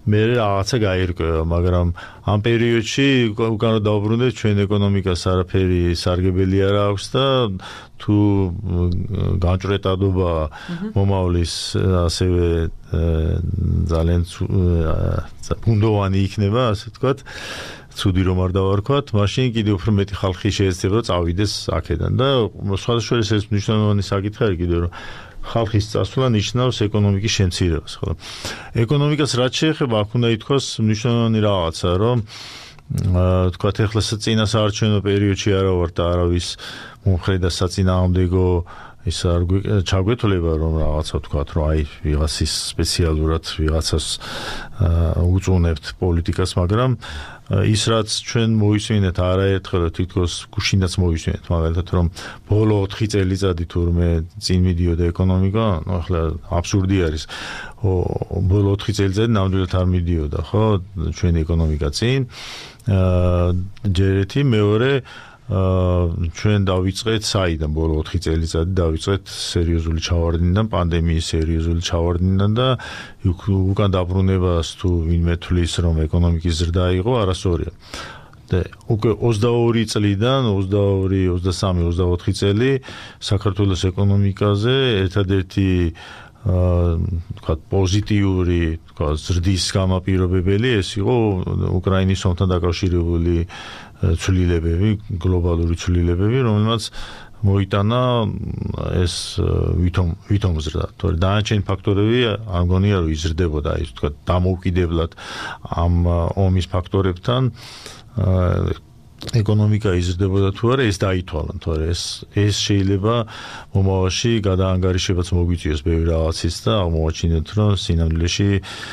მე რაღაცა გაირკვევა, მაგრამ ამ პერიოდში უკანო დავბრუნდეთ ჩვენ ეკონომიკას არაფერი სარგებელი არ აქვს და თუ განჭრეტადობა მომავლის ასევე ძალიან ბუნდოვანი იქნება, ასე ვთქვათ, ცუდი რომ არ დავარქვათ, მაშინ კიდევ უფრო მეტი ხალხი შეიძლება წავიდეს აქედან და სხვადასხვა ეს მნიშვნელოვანი საკითხი არის კიდევ რომ ხალხის წასვლა ნიშნავს ეკონომიკის შემცირებას, ხო? ეკონომიკას რაც შეეხება, აქ უნდა ითქვას მნიშვნელოვანი რაღაცა, რომ თქვათ ეხლა წინასაარჩევნო პერიოდში არა ვარ და არავის მომხრე და საწინააღმდეგო ის არ ჩაგვეთვლება რომ რაღაცა თქვათ რომ აი ვიღაცის სპეციალურად ვიღაცას უწუნებთ პოლიტიკას, მაგრამ ის რაც ჩვენ მოვისმინეთ არაერთხელ თითქოს გუშინაც მოვისმინეთ, მაგალითად რომ ბოლო 4 წელიწადი თურმე წინ მიდიოდა ეკონომიკა, ну ახლა აბსურდი არის. ბოლო 4 წელიწადი ნამდვილად არ მიდიოდა, ხო, ჩვენი ეკონომიკა წინ. ჯერ ერთი, მეორე ჩვენ დავიწყეთ საიდან ბოლო 4 წელიწადი დავიწყეთ სერიოზული ჩავარდნიდან, პანდემიის სერიოზული ჩავარდნიდან და უკან დაბრუნებას თუ ვინმე თვლის რომ ეკონომიკის ზრდა იყო, არასწორია. და უკვე 22 წლიდან 22, 23, 24 წელი საქართველოს ეკონომიკაზე ერთადერთი თქვა პოზიტიური თქვა ზრდის გამაპირობებელი ეს იყო უკრაინის ომთან დაკავშირებული ცვლილებები, გლობალური ცვლილებები, რომელმაც მოიტანა ეს ვითომ ზრდა. თორე დანარჩენი ფაქტორები არ მგონია რომ იზრდებოდა, ის თქვა დამოუკიდებლად ამ ომის ფაქტორებთან ეკონომიკა იზრდებოდა თუ არა, ეს დაითვალა, თორე ეს შეიძლება მომავალში გადაანგარიშებაც მოგვიწვიოს ბევრი რაღაცის და აღმოაჩინოთ რომ სინამდვილეში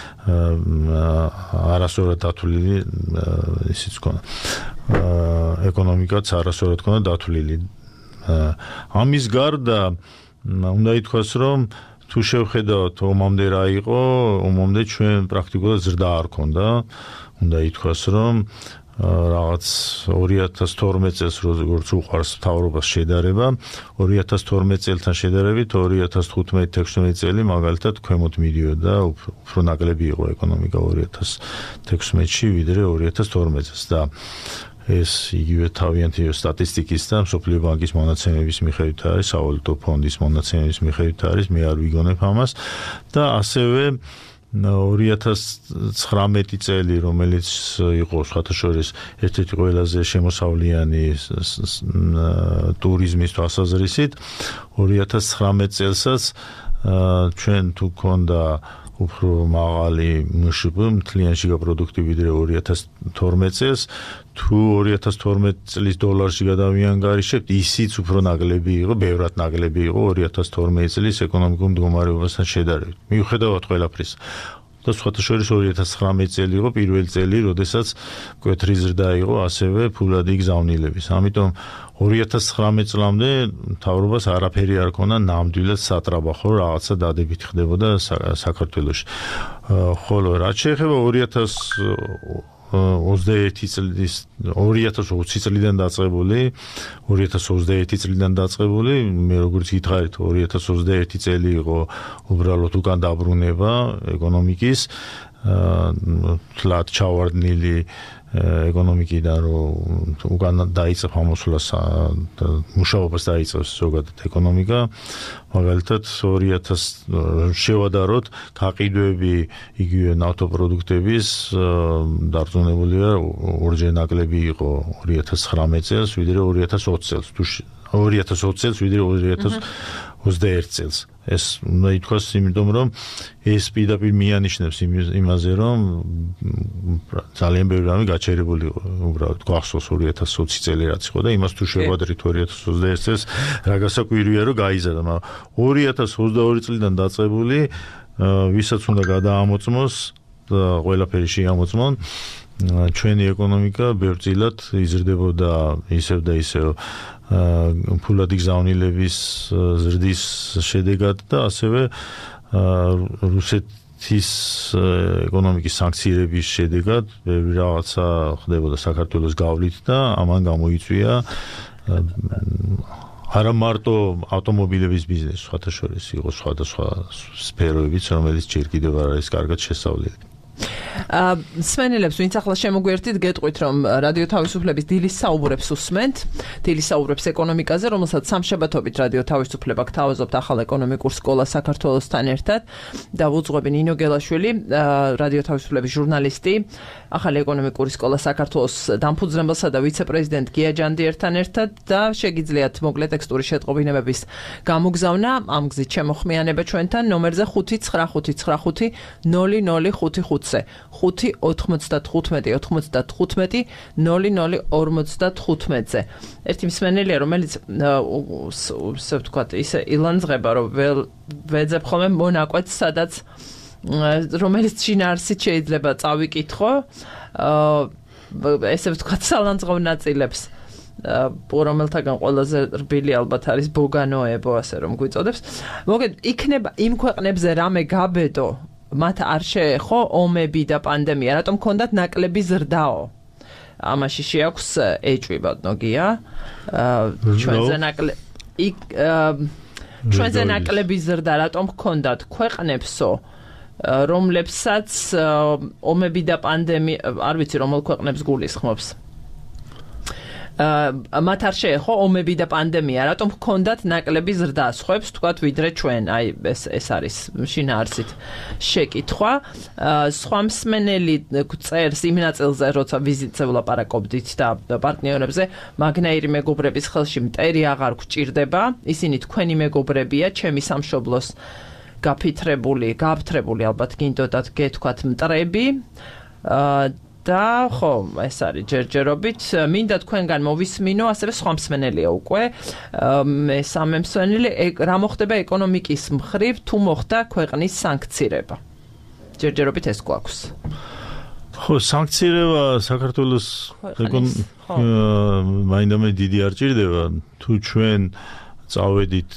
არასწორად დათვლილი ისიც ქონა. ეკონომიკაც არასწორად ქონა დათვლილი. ამის გარდა უნდა ითქვას რომ თუ შევხედავთ ომამდე რა იყო, ომამდე ჩვენ პრაქტიკულად ზრდა არ ქონდა. უნდა ითქვას რომ რაღაც 2012 წელს როგორც უყარს მთავრობას შედარება 2012 წელთან შედარებით 2015-16 წელი მაგალითად ქვემოთ მიდიოდა უფრო ნაკლები იყო ეკონომიკა 2016-ში ვიდრე 2012-წელს და ეს იგივე თავიანთი სტატისტიკის და მსოფლიო ბანკის მონაცემების მიხედვით არის, სავალუტო ფონდის მონაცემების მიხედვით არის, მე არ ვიგონებ ამას და ასევე 2019 წელი, რომელიც იყო სხვათა შორის ერთ-ერთი ყველაზე შემოსავლიანი ტურიზმის თვალსაზრისით, 2019 წელსაც ჩვენ თუ გქონდა უფრო მაღალი მშპ მთლიანი შიგა პროდუქტი ვიდრე 2012 წელს, თუ 2012 წლის დოლარში გადავიანგარიშებთ, ისიც უფრო ნაკლები იყო, ბევრად ნაკლები იყო 2012 წლის ეკონომიკურ მდგომარეობასთან შედარებით. მიუხედავად ყველაფრის და სხვათა შორის 2019 წელი იყო პირველი წელი, როდესაც მკვეთრი ზრდა იყო ასევე ფულადი გზავნილების. ამიტომ 2019 წლამდე მთავრობას არაფერი არ ქონა ნამდვილად სატრაბახო რაღაცა დადებით ხდებოდა საქართველოში. ხოლო რაც შეეხება 2020 წლიდან დაწყებული, 2021 წლიდან დაწყებული, მე როგორც გითხარით, 2021 წელი იყო უბრალოდ უკან დაბრუნება ეკონომიკის, თლად ჩავარდნილი ეკონომიკიდან რომ უკან დაიწყო ამოსვლას მუშაობას დაიწყოს ზოგადად ეკონომიკა, მაგალითად 2000 შევადაროთ გაყიდვები იგივე ნავთობპროდუქტების დარწმუნებულია ორჯერ ნაკლები იყო 2019 წელს ვიდრე 2020 წელს, თუ 2020 წელს ვიდრე 2021 წელს. ეს უნდა ითქვას, იმიტომ რომ ეს პირდაპირ მიანიშნებს იმაზე, რომ ძალიან ბევრი რამე გაჩერებული იყო. უბრალოდ გახსოვს 2020 წელი რაც იყო და იმას თუ შევადრით 2021 წელს, რა გასაკვირია რომ გაიზარდა, მაგრამ 2022 წლიდან დაწყებული, ვისაც უნდა გადაამოწმოს და ყველაფერი შეამოწმონ, ჩვენი ეკონომიკა ბევრწილად იზრდებოდა ისევ და ისევ ფულადი გზავნილების ზრდის შედეგად და ასევე რუსეთის ეკონომიკის სანქციების შედეგად ბევრი რაღაცა ხდებოდა საქართველოს გავლით და ამან გამოიწვია არა მარტო ავტომობილების ბიზნესი, სხვათა შორის იყო სხვადასხვა სფეროებიც, რომელიც ჯერ კიდევ არ არის კარგად შესწავლილი.
სმენელებს ვინც ახლა შემოგვერთით გეტყვით რომ რადიო თავისუფლების დილის საუბრებს უსმენთ დილის საუბრებს ეკონომიკაზე რომელსაც სამშაბათობით რადიო თავისუფლება გთავაზობთ ახალ ეკონომიკურ სკოლას საქართველოსთან ერთად და ვუძღვები ნინო გელაშვილი რადიო თავისუფლების ჟურნალისტი ახალი ეკონომიკური სკოლა საქართველოს დამფუძნებელსა და ვიცე-პრეზიდენტ გია ჯანდიერთან ერთად და შეგიძლიათ მოკლე ტექსტური შეტყობინებების გამოგზავნა ამ გზით შემოხმიანება ჩვენთან ნომერზე 599500555-ზე 5-95-95-00-55-ზე ერთი მსმენელია რომელიც ისე ვთქვათ ისე ილანძღება რომ ვეძებ ხოლმე მონაკვეთს სადაც რომელიც შინაარსით შეიძლება წავიკითხო ესე ვთქვათ სალანძღავ ნაწილებს რომელთაგან ყველაზე რბილი ალბათ არის ბოგანოებო ასე რომ გვიწოდებს მოგეთ იქნება იმ ქვეყნებზე რამე გაბედო მათ არ შეეხო ომები და პანდემია რატომ ქონდათ ნაკლები ზრდაო ამაში შეაქვს ეჭვი ბატონო გია ჩვენზე ნაკლები ზრდა რატომ ქონდათ ქვეყნებსო რომლებსაც ომები და პანდემია არ ვიცი რომელ ქვეყნებს გულისხმობს მათ არ შეეხო ომები და პანდემია რატომ ჰქონდათ ნაკლები ზრდა სხვებს თქვათ ვიდრე ჩვენ აი ეს არის შინაარსით შეკითხვა სხვა მსმენელი წერს იმ ნაწილზე როცა ვიზიტზე ვლაპარაკობდით და პარტნიორებზე მაგნაირი მეგობრების ხელში მტერი აღარ გვჭირდება ისინი თქვენი მეგობრებია ჩემი სამშობლოს გაფთრებული ალბათ გინდოდათ გეთქვათ მტრები და ხო ეს არის ჯერჯერობით მინდა თქვენგან მოვისმინო ასევე სხვა მსმენელია უკვე მესამე მსმენელი რა მოხდება ეკონომიკის მხრივ თუ მოხდა ქვეყნის სანქცირება ჯერჯერობით ეს გვაქვს
ხო სანქცირება საქართველოს მაინდამე დიდი არ ჭირდება თუ ჩვენ წავედით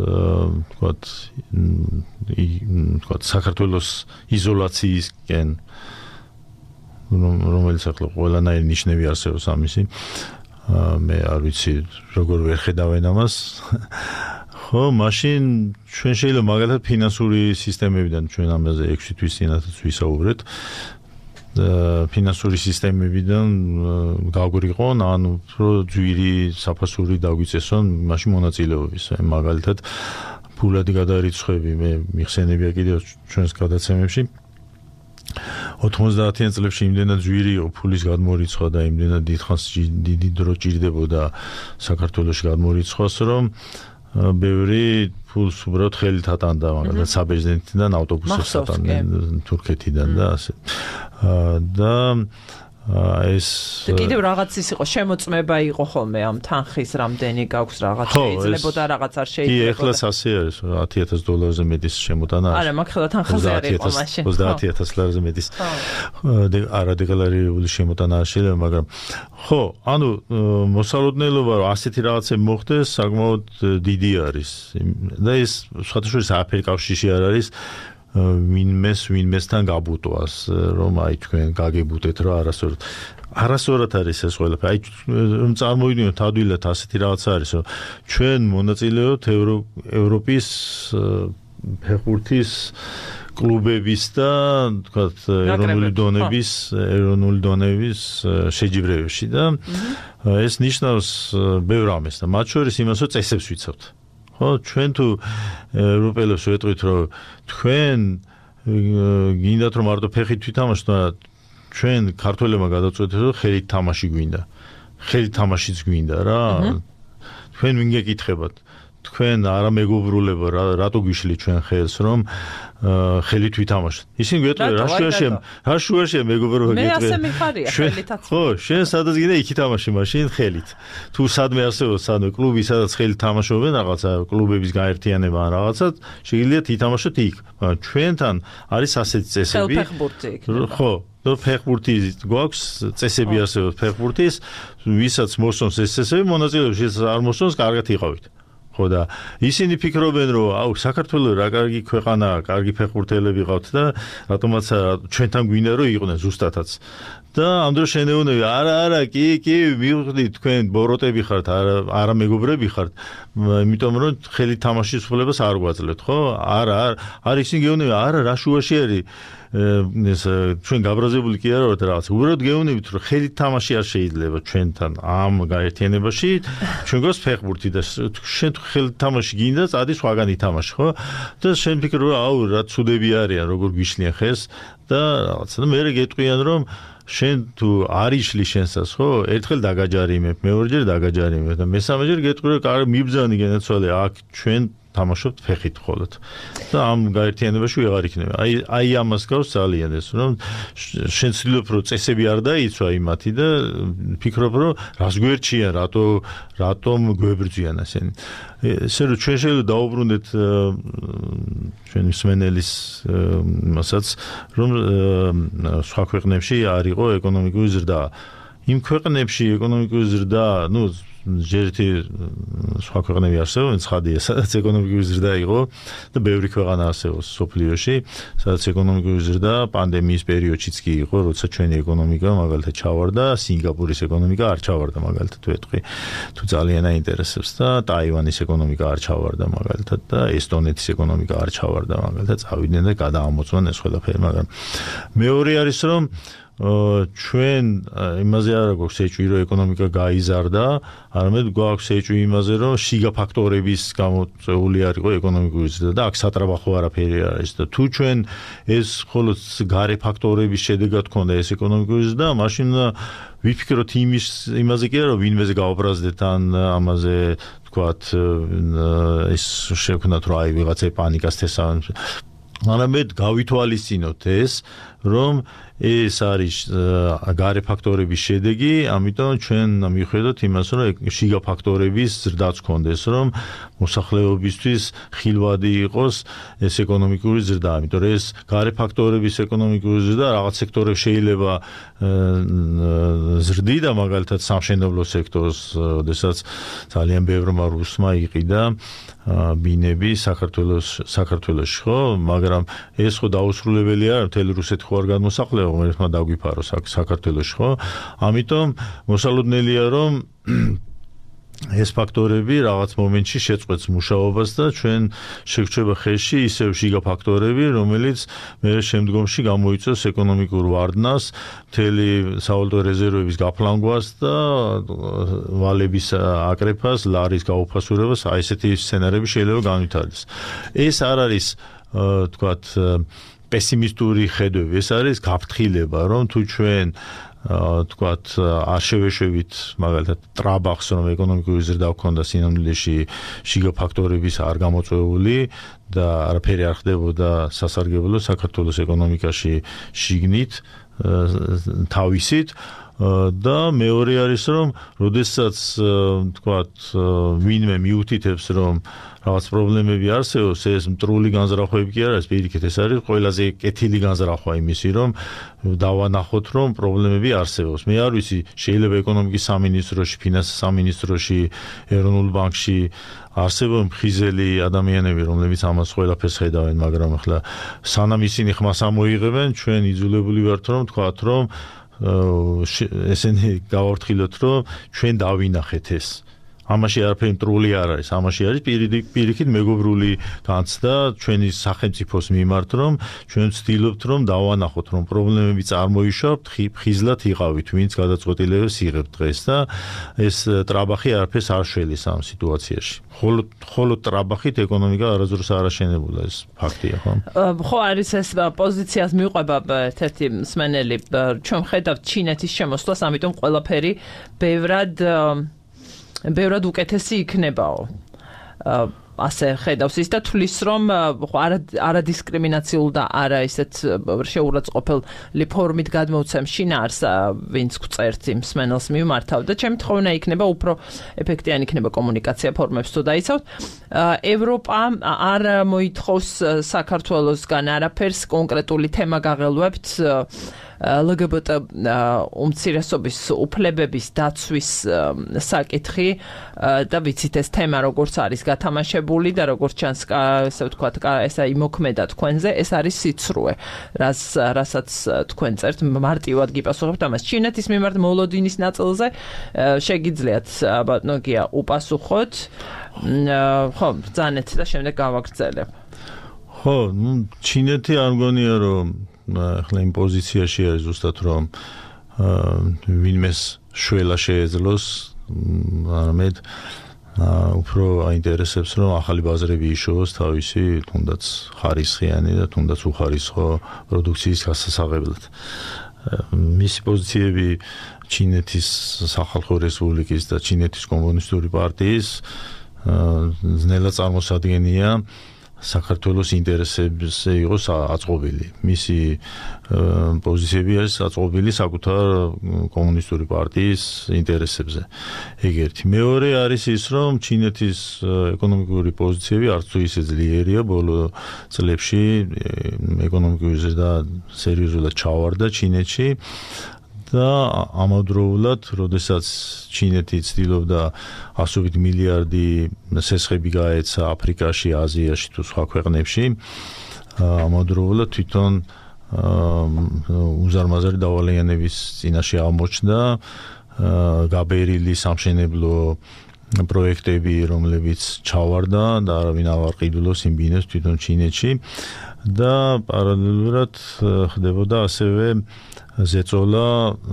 თქვათ საქართველოს იზოლაციისკენ რომელიც ახლა ყველანაირი ნიშნები არსებობს ამისი მე არ ვიცი როგორ ვერ ხედავენ ამას ხო მაშინ ჩვენ შეიძლება მაგალითად ფინანსური სისტემებიდან ჩვენ ამაზე 6 თვის წინათაც ვისაუბრეთ ფინანსური სისტემებიდან გავგრიყონ ან უფრო ძვირი საფასური დაგვიწესონ მაშინ მონაწილეობის მაგალითად ფულადი გადარიცხვები მე მიხსენებია კიდევ ჩვენს გადაცემებში 90-იან წლებში იმდენად ძვირი იყო ფულის გადმორიცხვა და იმდენად დიდხანს დიდი დრო ჭირდებოდა საქართველოში გადმორიცხვას რომ ბევრი ფულს უბრალოდ ხელით ატანდა მაგალითად საბერძნეთიდან ავტობუსებს ატანდნენ თურქეთიდან და ასე და ეს
კიდევ რაღაც ის იყო შემოწმება იყო ხოლმე ამ თანხის რამდენი გაქვს რაღაც შეიძლებოდა რაღაც არ შეიძლება
კი ეხლა ასე არის $10,000-ზე მეტის შემოტანა არის
არა მაგ ხელა თანხაზე არ იყო მაშინ
$30,000-ზე მეტის არადეკლარირებული შემოტანა არ შეიძლება მაგრამ ხო ანუ მოსალოდნელობა რომ ასეთი რაღაცები მოხდეს საკმაოდ დიდი არის და ეს სხვადასხვა საერთო კავშირში არ არის ვინმესთან გაბუტვას რომ აი თქვენ გაგებუტეთ რა არასწორად არის ეს ყველაფერი აი რომ წარმოვიდგინოთ ადვილად ასეთი რაღაც არის რომ ჩვენ მონაწილეობთ ევროპის ფეხბურთის კლუბების და თქვათ ეროვნული დონების შეჯიბრებებში და ეს ნიშნავს ბევრ ამას და მათ შორის იმას რომ წესებს ვიცავთ ხო ჩვენ თუ ევროპელებს ვეტყვით რომ თქვენ გინდათ რომ მარტო ფეხით ვითამაშოთ ჩვენ ქართველებმა გადაწყვეტეთ რომ ხელით თამაში გვინდა ხელით თამაშიც გვინდა რა თქვენ ვინ გეკითხებათ თქვენ არა მეგობრულება რატო გიშლით ჩვენ ხელს რომ ხელით ვითამაშოთ ისინი გვეტყვიან რა შუაშია მეგობრობა
გეტყვიან მე ასე მიხარია ხელითაც
ხო შენ სადაც გინდა იქ ითამაში მაშინ ხელით თუ სადმე არსებობს სადმე კლუბი სადაც ხელით თამაშობენ რაღაცა კლუბების გაერთიანება ან რაღაცა შეგიძლიათ ითამაშოთ იქ ჩვენთან არის ასეთი წესები ხო და ფეხბურთი გვაქვს წესები არსებობს ფეხბურთის ვისაც მოსწონს ეს წესები მონაწილეობს ვისაც არ მოსწონს კარგად იყავით ხო და ისინი ფიქრობენ რომ აუ საქართველოს რა კარგი ქვეყანაა, კარგი ფეხბურთელები ყავთ და რატომაც ჩვენთან გვინდა რომ იყვნენ ზუსტათაც და ამ დროს შენეუნები არა კი მივხვდით თქვენ ბოროტები ხართ არა მეგობრები ხართ იმიტომ რომ ხელით თამაშის უფლებას არ გვაძლევთ ხო არა ისინი გეუბნები არა რა შუაში არის ეს ჩვენ გაბრაზებული კი არა ვართ რაღაც უბრალოდ გეუბნებით რომ ხელით თამაში არ შეიძლება ჩვენთან ამ გაერთიანებაში ჩვენ გვაქვს ფეხბურთი და შენ ხელით თამაში გინდა წადი სხვაგან ითამაში ხო და შენ ფიქრობ აუ რა ცუდები არიან როგორ გიშლიან ხეს და რაღაცა და მე გეტყვიან რომ შენ თუ არ იშლი შენსას ხო ერთხელ დაგაჯარიმებ მეორეჯერ დაგაჯარიმებ და მესამეჯერ გეტყვი რომ კარგი მიბრძანი გენაცვალე აქ ჩვენ თამაშობთ ფეხით ხოლოდ და ამ გაერთიანებაში ვეღარ იქნება აი ამას გავს ძალიან ეს რომ შენ ცდილობ რომ წესები არ დაიცვა იმათი და ფიქრობ რომ რას გვერჩიან რატომ გვებრძვიან ესენი ესე რომ ჩვენ შეიძლება დაუბრუნდეთ ჩვენი მსმენელის მასაც რომ სხვა ქვეყნებში არ იყო ეკონომიკური ზრდა იმ ქვეყნებში ეკონომიკური ზრდა ჯერეთი სხვა ქვეყნები არსებობენ ცხადია სადაც ეკონომიკური ზრდა იყო და ბევრი ქვეყანა არსებობს სოფლიოში სადაც ეკონომიკური ზრდა პანდემიის პერიოდშიც კი იყო როცა ჩვენი ეკონომიკა მაგალითად ჩავარდა სინგაპურის ეკონომიკა არ ჩავარდა მაგალითად ვეთქვი თუ ძალიან აინტერესებს და ტაივანის ეკონომიკა არ ჩავარდა მაგალითად და ესტონეთის ეკონომიკა არ ჩავარდა მაგალითად წავიდნენ და გადაამოწმდნენ ეს ყველაფერი მაგრამ მეორე არის რომ ჩვენ იმაზე არ გვაქვს ეჭვი რომ ეკონომიკა გაიზარდა, არამედ გვაქვს ეჭვი იმაზე რომ შიგა ფაქტორების გამოწვეული არ იყო ეკონომიკური ზრდა და აქ სატრაბახო არაფერი არ არის და თუ ჩვენ ეს მხოლოდ გარე ფაქტორების შედეგად ქონდა ეს ეკონომიკური ზრდა, მაშინ ვიფიქროთ იმაზე კი არა რომ ვინმეზე გავაბრაზდეთ ან ამაზე თქვათ ეს შევქნათ რომ აი ვიღაცა პანიკას თესავენ არამედ გავითვალისწინოთ ეს რომ ეს არის გარე ფაქტორების შედეგი, ამიტომ ჩვენ მივხვდეთ იმას, რომ შიგა ფაქტორების ზრდაც ქონდეს, რომ მოსახლეობისთვის ხილვადი იყოს ეს ეკონომიკური ზრდა, ამიტომ რომ ეს გარე ფაქტორების ეკონომიკური ზრდა რაღაც სექტორებში შეიძლება ზრდიდა, მაგალითად სამშენებლო სექტორს, როდესაც ძალიან ბევრმა რუსმა იყიდა ბინები საქართველოში, ხო, მაგრამ ეს ხო დაუსრულებელი არა, მთელი რუსეთი ხო არ გადმოსახლეო ერთმა დაგვიფარო საქართველოში ხო ამიტომ მოსალოდნელია რომ ეს ფაქტორები რაღაც მომენტში შეწყვეტს მუშაობას და ჩვენ შეგრჩება ხელში ისევ შიგა ფაქტორები რომელიც მე შემდგომში გამოიწვევს ეკონომიკურ ვარდნას მთელი სავალუტო რეზერვების გაფლანგვას და ვალების აკრეფას ლარის გაუფასურებას აი ესეთი სცენარები შეიძლება განვითარდეს ეს არ არის თქვათ პესიმისტური ხედვები ეს არის გაფრთხილება რომ თუ ჩვენ თქვათ არ შევეშვებით მაგალითად ტრაბახს რომ ეკონომიკური ზრდა გქონდა სინამდვილეში შიგა ფაქტორების არ გამოწვეული და არაფერი არ ხდებოდა სასარგებლო საქართველოს ეკონომიკაში შიგნით თავისით და მეორე არის რომ როდესაც თქვათ ვინმე მიუთითებს რომ რაღაც პრობლემები არსებობს ეს მტრული განზრახვები კი არა ეს პირიქით ეს არის ყველაზე კეთილი განზრახვა იმისი რომ დავანახოთ რომ პრობლემები არსებობს მე არ ვიცი შეიძლება ეკონომიკის სამინისტროში ფინანსის სამინისტროში ეროვნულ ბანკში არსებობენ მხიზელი ადამიანები რომლებიც ამას ყველაფერს ხედავენ მაგრამ ახლა სანამ ისინი ხმას ამოიღებენ ჩვენ იძულებული ვართ რომ თქვათ რომ ესენი გავართხილოთ რომ ჩვენ დავინახეთ ეს ამაში არაფერი მტრული არ არის ამაში არის პირიქით მეგობრული განცდა ჩვენი სახელმწიფოს მიმართ რომ ჩვენ ვცდილობთ რომ დავანახოთ რომ პრობლემები წარმოიშვათ ხიზლად იყავით ვინც გადაწყვეტილებებს იღებთ დღეს და ეს ტრაბახი არაფერს არ შველის ამ სიტუაციაში ხოლო ტრაბახით ეკონომიკა არასდროს არ აშენებულა ეს ფაქტია ხო
ხო არის ეს პოზიციას მიყვება ერთ-ერთი მსმენელი ჩვენ ხედავთ ჩინეთის შემოსვლას ამიტომ ყველაფერი ბევრად უკეთესი იქნებაო. ასე ხედავს ის და თulis რომ არა დისკრიმინაციულ და არა ისეთ შეურაცხყოფელი ფორმით გადმოვცემ შინაარს ვინც გვწერთ იმ მსმენელს მიმართავ და ჩემი თხოვნა იქნება უფრო ეფექტიანი იქნება კომუნიკაცია ფორმებს თუ დაიცავთ. ევროპა არ მოითხოვს საქართველოსგან არაფერს კონკრეტული თემა გაღელვებთ LGBT უმცირესობის უფლებების დაცვის საკითხი და ვიცით ეს თემა როგორც არის გათამაშებული და როგორც ჩანს ესე ვთქვათ ესა იმოქმედა თქვენზე ეს არის სიცრუე რასაც თქვენ წერთ მარტივად გიპასუხებთ ამას ჩინეთის მიმართ მოლოდინის ნაწილზე შეგიძლიათ ბატონო გია უპასუხოთ ხო ბრძანეთ და შემდეგ გავაგრძელებ
ხო ჩინეთი არ მგონია რომ ახლა იმ პოზიციაში არის ზუსტად რომ ვინმეს შველა შეეძლოს არამედ უფრო აინტერესებს რომ ახალი ბაზრები იშოვოს თავისი თუნდაც ხარისხიანი და თუნდაც უხარისხო პროდუქციის გასასაღებლად მისი პოზიციები ჩინეთის სახალხო რესპუბლიკის და ჩინეთის კომუნისტური პარტიის ძნელად წარმოსადგენია საქართველოს ინტერესებზე იყოს აწყობილი. მისი პოზიციები არის აწყობილი საკუთარ კომუნისტური პარტიის ინტერესებზე. ეგ ერთი. მეორე არის ის, რომ ჩინეთის ეკონომიკური პოზიციები არც თუ ისე ძლიერია, ბოლო წლებში ეკონომიკური ზრდა სერიოზულად ჩავარდა ჩინეთში. და ამავდროულად, როდესაც ჩინეთი ცდილობდა ასობით მილიარდი სესხები გაეცა აფრიკაში, აზიაში თუ სხვა ქვეყნებში, ამავდროულად თვითონ უზარმაზარი დავალიანების წინაშე აღმოჩნდა გაბერილი სამშენებლო პროექტები, რომლებიც ჩავარდა და არავინ აღარ ყიდულობს იმ ბინებს თვითონ ჩინეთში და პარალელურად ხდებოდა ასევე ზეწოლა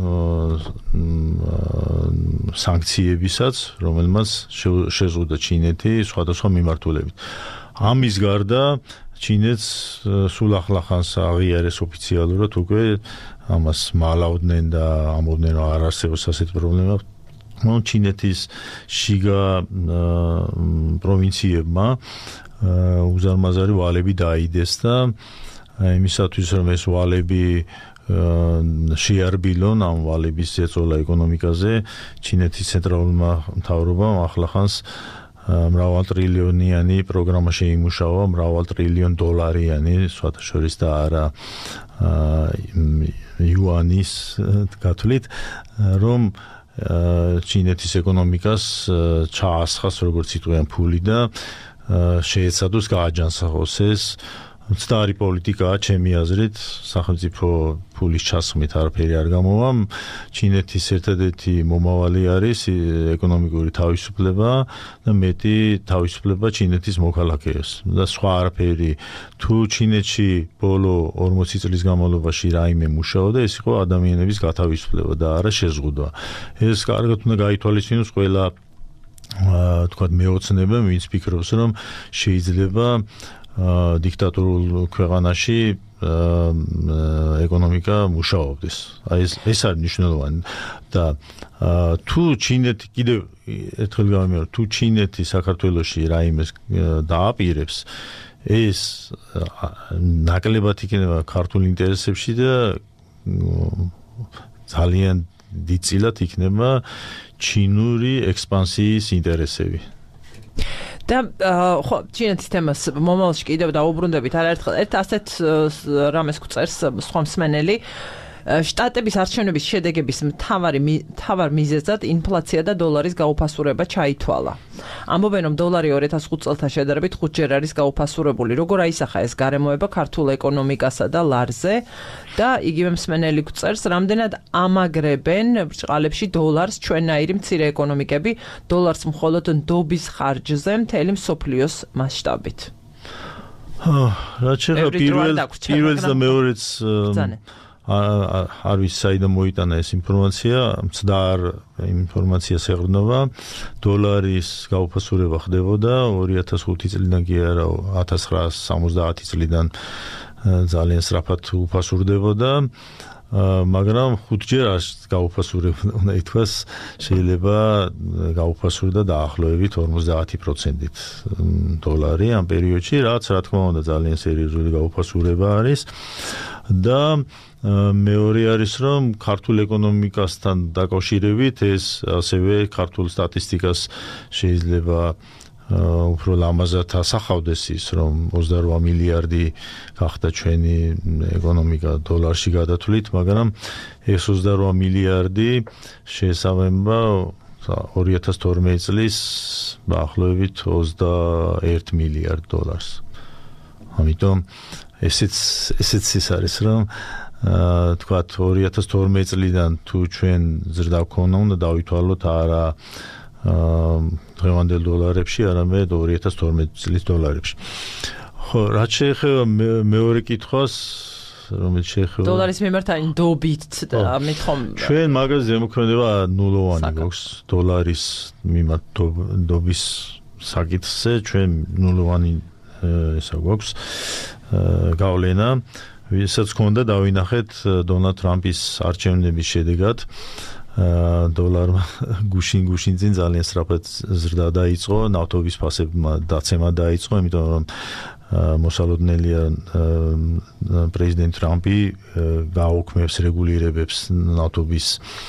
სანქციებისაც, რომელმაც შეზღუდა ჩინეთი სხვადასხვა მიმართულებით. ამის გარდა ჩინეთს სულ ახლახანს აღიარეს ოფიციალურად უკვე ამას მალავდნენ და ამბობდნენ რომ არ არსებობს ასეთი პრობლემა. ჩინეთის შიგა პროვინციებმა უზარმაზარი ვალები დაიდეს და იმისათვის რომ ეს ვალები შეარბილონ ამ ვალების ზეწოლა ეკონომიკაზე ჩინეთის ცენტრალურმა მთავრობამ ახლახანს მრავალტრილიონიანი პროგრამა შეიმუშავა, მრავალტრილიონ დოლარიანი, სხვათა შორის და არა იუანის გათვლით, რომ ჩინეთის ეკონომიკას ჩაასხას როგორც იტყვიან ფული და შეეცადოს გააჯანსაღოს ეს მცდარი პოლიტიკაა ჩემი აზრით, სახელმწიფო ფულის ჩასხმით არაფერი არ გამოვა. ჩინეთის ერთადერთი მომავალი არის ეკონომიკური თავისუფლება და მეტი თავისუფლება ჩინეთის მოქალაქეებს. და სხვა არაფერი თუ ჩინეთში ბოლო 40 წლის განმავლობაში რაიმე მუშაობდა, ეს იყო ადამიანების გათავისუფლება და არა შეზღუდვა. ეს კარგად უნდა გაითვალისწინოს ყველა თქვათ მეოცნება, ვინც ფიქრობს, რომ შეიძლება დიქტატურულ ქვეყანაში ეკონომიკა მუშაობდეს. აი ეს არის მნიშვნელოვანი და თუ ჩინეთი კიდევ ერთხელ გავიმეორებ, თუ ჩინეთი საქართველოში რაიმეს დააპირებს, ეს ნაკლებად იქნება ქართულ ინტერესებში და ძალიან დიდწილად იქნება ჩინური ექსპანსიის ინტერესები.
და ხო ჩინეთის თემას მომავალში კიდევ დაუბრუნდებით არაერთხელ ასეთ რამეს გვწერს სხვა მსმენელი შტატების არჩევნების შედეგების მთავარ მიზეზად ინფლაცია და დოლარის გაუფასურება ჩაითვალა. ამბობენ რომ დოლარი 2005 წელთან შედარებით 5-ჯერ არის გაუფასურებული. როგორ აისახა ეს გარემოება ქართულ ეკონომიკასა და ლარზე და იგივე მსმენელი გვწერს რამდენად ამაგრებენ ბრჭყალებში დოლარს ჩვენნაირი მცირე ეკონომიკები დოლარს მხოლოდ ნდობის ხარჯზე მთელი მსოფლიოს მასშტაბით.
რაც შეეხება პირველს და მეორეც არ ვიცი საიდან მოიტანა ეს ინფორმაცია, მცდარ ინფორმაციას ეყრდნობა, დოლარის გაუფასურება ხდებოდა 2005 წლიდან კი არა 1970 წლიდან ძალიან სწრაფად უფასურდებოდა, მაგრამ 5-ჯერ გაუფასურებდა, უნდა ითქვას, შეიძლება გაუფასურდა დაახლოებით 50%-ით დოლარი ამ პერიოდში, რაც რა თქმა უნდა ძალიან სერიოზული გაუფასურება არის და მეორე არის რომ ქართულ ეკონომიკასთან დაკავშირებით ეს ასევე ქართულ სტატისტიკას შეიძლება უფრო ლამაზად ასახავდეს ის, რომ 28 მილიარდი გახდა ჩვენი ეკონომიკა დოლარში გადათვლით, მაგრამ ეს 28 მილიარდი შეესაბამება 2012 წლის დაახლოებით 21 მილიარდ დოლარს. ამიტომ ესეც ის არის, რომ თქვათ 2012 წლიდან თუ ჩვენ ზრდა გქონდა, უნდა დავითვალოთ არა დღევანდელ დოლარებში, არამედ 2012 წლის დოლარებში. ხო, რაც შეეხება მეორე კითხვას, რომელიც შეეხება
დოლარის მიმართ აი ნდობით და მithom
ჩვენ მაგაზე ზემოქმედება ნულოვანი გვაქვს დოლარის მიმართ ნდობის საკითხზე, ჩვენ ნულოვანი ესა გვაქვს გავლენა, ვისაც ჰქონდა დავინახეთ დონალდ ტრამპის არჩევნების შედეგად დოლარმა გუშინ წინ ძალიან სწრაფად ზრდა დაიწყო, ნავთობის ფასებმა დაცემა დაიწყო, იმიტომ რომ მოსალოდნელია პრეზიდენტ ტრამპი გააუქმებს რეგულირებებს ნავთობის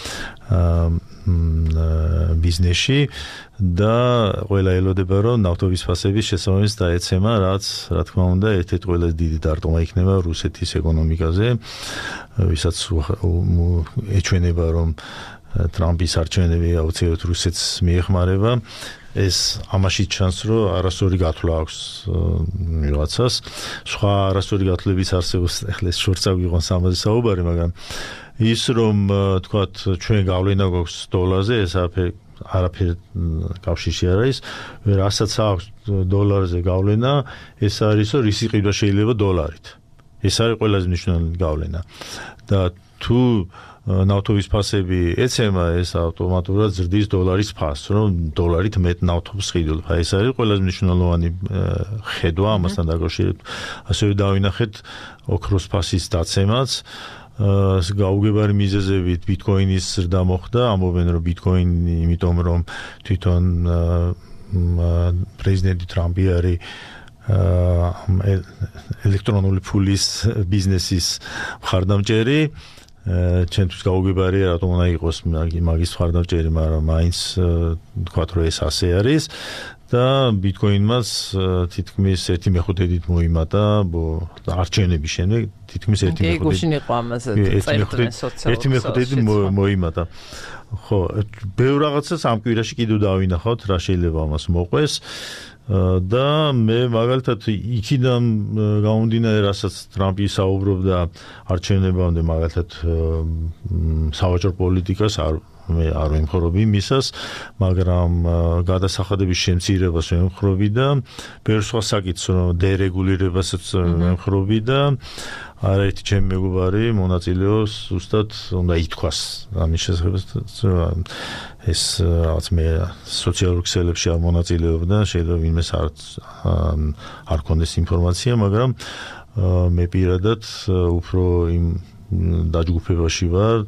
ბიზნესში და ყველა ელოდება, რომ ნავთობის ფასების შესაბამისად დაეცემა, რაც რა თქმა უნდა ერთ-ერთი ყველაზე დიდი დარტყმა იქნება რუსეთის ეკონომიკაზე, ვისაც ეჩვენება, რომ ტრამპის არჩევნები აუცილებლად რუსეთს მიეხმარება, ეს ამაში ჩანს, რომ არასწორი გათვლა აქვს ვიღაცას. სხვა არასწორი გათვლების არსებობს, ახლა შორს აგვიღონ ამაზე საუბარი, მაგრამ ის რომ თქვათ ჩვენ გავლენა გვაქვს დოლარზე, ეს არაფერ კავშირში არ არის, რასაც აქვს დოლარზე გავლენა, ეს არის, რომ რისი ყიდვა შეიძლება დოლარით. ეს არის ყველაზე მნიშვნელოვანი გავლენა. და თუ ნავთობის ფასები ეცემა, ეს ავტომატურად ზრდის დოლარის ფასს, რომ დოლარით მეტ ნავთობს ყიდულობ. ეს არის ყველაზე მნიშვნელოვანი ხედვა ამასთან დაკავშირებით. ასევე დავინახეთ ოქროს ფასის დაცემაც, გაუგებარი მიზეზებით ბიტკოინის ზრდა მოხდა, ამბობენ რომ ბიტკოინი იმიტომ რომ თვითონ პრეზიდენტი ტრამპი არის ელექტრონული ფულის ბიზნესის მხარდამჭერი, ჩვენთვის გაუგებარია რატომ უნდა იყოს მაგის მხარდამჭერი, მაგრამ მაინც თქვათ რომ ეს ასე არის და ბიტკოინმაც თითქმის 1/5-ით მოიმატა არჩევნების შემდეგ, თითქმის 1/5.
გუშინ იყო ამაზე წერდნენ სოციალურ
1/5-ით მოიმატა. ხო, ბევრ რაღაცას ამ კვირაში კიდევ დავინახავთ, რა შეიძლება ამას მოყვეს. და მე მაგალითად იქიდან გამომდინარე, რასაც ტრამპი საუბრობდა არჩევნებამდე, მაგალითად სავაჭრო პოლიტიკას მე არ ვიმხრობი მისას, მაგრამ გადასახადების შემცირებას ვიმხრობი და ბევრ სხვა საკითხს, რომ დერეგულირებასაც ვიმხრობი და არაერთი ჩემი მეგობარი მონაწილეობს, ზუსტად უნდა ითქვას ამის შესახებ, ეს რაღაც მე სოციალურ ქსელებში არ მონაწილეობდა, შეიძლება ვინმეს არ ქონდეს ინფორმაცია, მაგრამ მე პირადად უფრო იმ დაჯგუფებაში ვარ,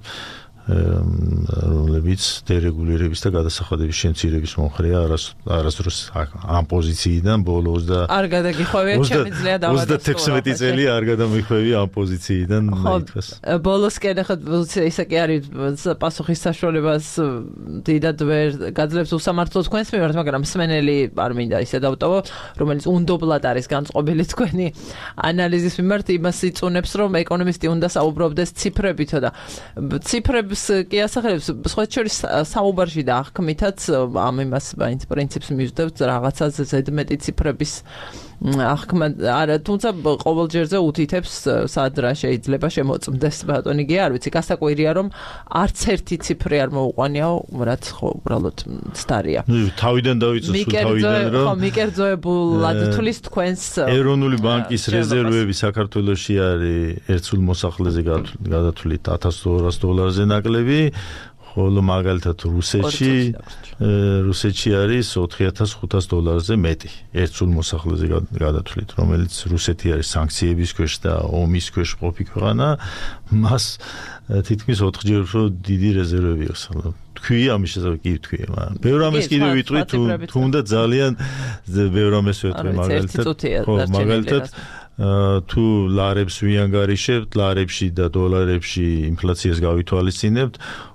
რომლებიც დერეგულირების და გადასახადების შემცირების მომხრეა, არასდროს ამ პოზიციიდან ბოლოს და
არ გადაგიხვევია, შემიძლია დავადასტუროთ.
36 წელი არ გადამიხვევი ამ პოზიციიდან ითქოს.
ბოლოსკენ ახლა ისე კი არის, პასუხის საშუალებას დიდად ვერ გაძლევს უსამართლო თქვენს მიმართ, მაგრამ მსმენელი არ მინდა ისე დავტოვო, რომელიც უნდობლად არის განწყობილი თქვენი ანალიზის მიმართ, იმას იწუნებს, რომ ეკონომისტი უნდა საუბრობდეს ციფრებითო და ციფრებს კი ასახელებს სხვა შორის საუბარში და აღქმითაც ამ იმას მაინც პრინციპს მივსდევთ რაღაცაზე ზედმეტი ციფრების აღქმა არა, თუმცა ყოველ ჯერზე უთითებს სად რა შეიძლება შემოწმდეს ბატონი გია, არ ვიცი, გასაკვირია რომ არც ერთი ციფრი არ მოუყვანიაო, რაც ხო უბრალოდ მცდარია.
თავიდან დავიწყო თავიდან რომ
ხო მიკერძოებულად თulis თქვენს
ეროვნული ბანკის რეზერვები საქართველოში არის ერთ სულ მოსახლეზე გადათვლით $1200 ნაკლები, ხოლო მაგალითად რუსეთში არის $4500 მეტი ერთ სულ მოსახლეზე გადათვლით, რომელიც რუსეთი არის სანქციების ქვეშ და ომის ქვეშ ყოფი ქვეყანა, მას თითქმის 4-ჯერ უფრო დიდი რეზერვები აქვს. თქვი ამის შესაძლოა კი თქვი, მაგრამ ბევრ ამას კიდევ ვიტყვი, თუნდაც ძალიან ბევრ ამას ვიტყვი, მაგალითად თუ ლარებს ვიანგარიშებთ, ლარებში და დოლარებში ინფლაციას გავითვალისწინებთ,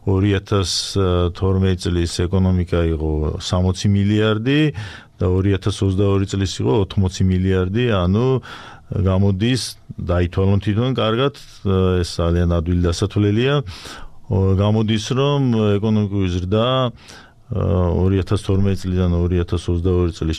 2012 წლის ეკონომიკა იყო 60 მილიარდი და 2022 წლის იყო 80 მილიარდი, ანუ გამოდის დაითვალონ თვითონ კარგად, ეს ძალიან ადვილი დასათვლელია, გამოდის რომ ეკონომიკური ზრდა 2012 წლიდან 2022 წლის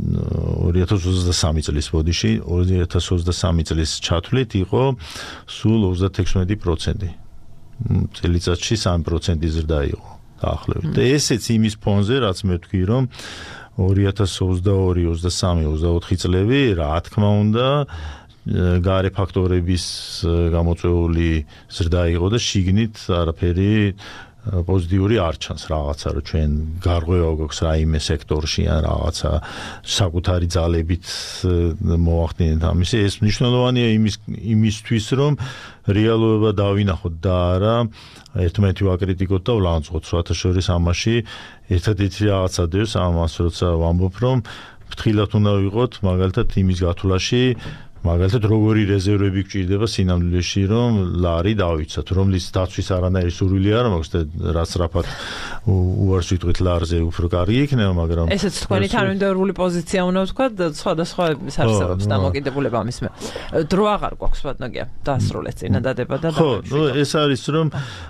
2023 წლის ბოდიში 2023 წლის ჩათვლით იყო სულ 36%. წელიწადში 3% ზრდა იყო დაახლოებით. და ესეც იმის ფონზე, რაც მე ვთქვი, რომ 2022, 23, 24 წლები, რა თქმა უნდა, გარე ფაქტორების გამოწვეული ზრდა იყო და შიგნით არაფერი პოზიტიური არ ჩანს რაღაცა, რომ ჩვენ გარღვევა გვაქვს რაიმე სექტორში ან რაღაცა საკუთარი ძალებით მოვახდინეთ ამისი. ეს მნიშვნელოვანია იმისთვის, რომ რეალობა დავინახოთ და არა ერთმანეთი ვაკრიტიკოთ და ვლანძღოთ. სხვათა შორის ამაში ერთადერთი რაღაცა დევს ამას, როცა ვამბობ, რომ ფრთხილად უნდა ვიყოთ მაგალითად იმის გათვლაში, მაგალითად როგორი რეზერვები გჭირდება სინამდვილეში, რომ ლარი დავიცვათ, რომლის დაცვის არანაირი სურვილი არ მაქვს და რაც რაფად უარს ვიტყვით ლარზე უფრო კარგი იქნება, მაგრამ
ესეც თქვენი თანმიმდევრული პოზიცია უნდა ვთქვათ, სხვადასხვა არსებობს დამოკიდებულება ამის მე. დრო აღარ გვაქვს ბატონო, დაასრულეთ წინადადება და
ხო, ეს არის რომ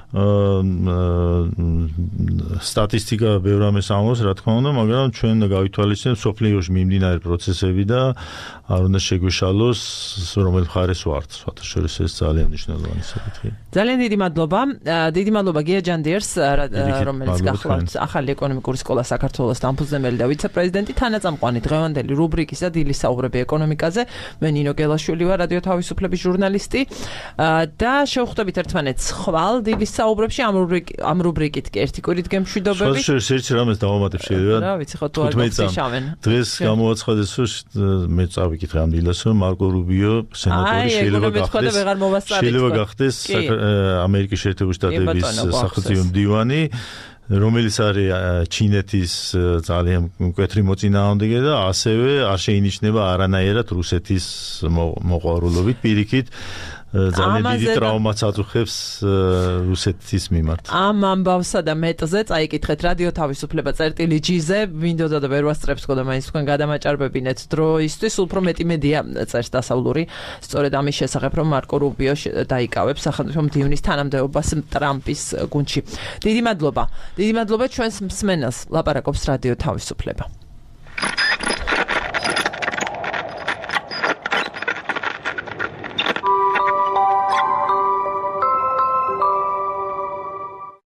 სტატისტიკა ბევრ ამას ამბობს, რა თქმა უნდა, მაგრამ ჩვენ გავითვალისწინებთ სოფლიოში მიმდინარე პროცესები და არ უნდა შეგვეშალოს რომელ მხარეს ვართ, სხვათა შორის ეს ძალიან მნიშვნელოვანი საკითხია.
ძალიან დიდი მადლობა გია ჯანდიერს, რომელიც გახლავთ ახალი ეკონომიკური სკოლა საქართველოს დამფუძნებელი და ვიცე-პრეზიდენტი, თანაწამყვანი დღევანდელი რუბრიკისა დილის საუბრები ეკონომიკაზე. მე ნინო გელაშვილი ვარ, რადიო თავისუფლების ჟურნალისტი და შევხვდებით ერთმანეთს ხვალ დილის საუბრებში ამ რუბრიკით კი ერთი კვირით გემშვიდობები.
სხვათა შორის ერთი რამეს დავამატებ შეიძლება.
რა ვიცი, ხო თუ არ გახსოვენ.
დღეს გამოაცხადეს, რომ მე წავიკითხე ამ დილას, რომ მარკო რუბიო სენატორი შეიძლება გახდეს ამერიკის შეერთებული შტატების სახელმწიფო მდივანი, რომელიც არის ჩინეთის ძალიან მკვეთრი მოწინააღმდეგე და ასევე არ შეინიშნება არანაირად რუსეთის მოყვარულობით პირიქით ძალიან დიდი ტრავმაც აწუხებს რუსეთის მიმართ.
ამ ამბავსა და მეტზე წაიკითხეთ რადიო თავისუფლება წერტილი-G-ზე, მინდოდა და ვერ ვასწრებს ხო და მაინც თქვენ გადამაჭარბებინეთ დროისთვის, უფრო მეტი მედია წერს დასავლური, სწორედ ამის შესახებ, რომ მარკო რუბიო დაიკავებს სახელმწიფო მდივნის თანამდებობას ტრამპის გუნდში. დიდი მადლობა ჩვენს მსმენელს, ლაპარაკობს რადიო თავისუფლება.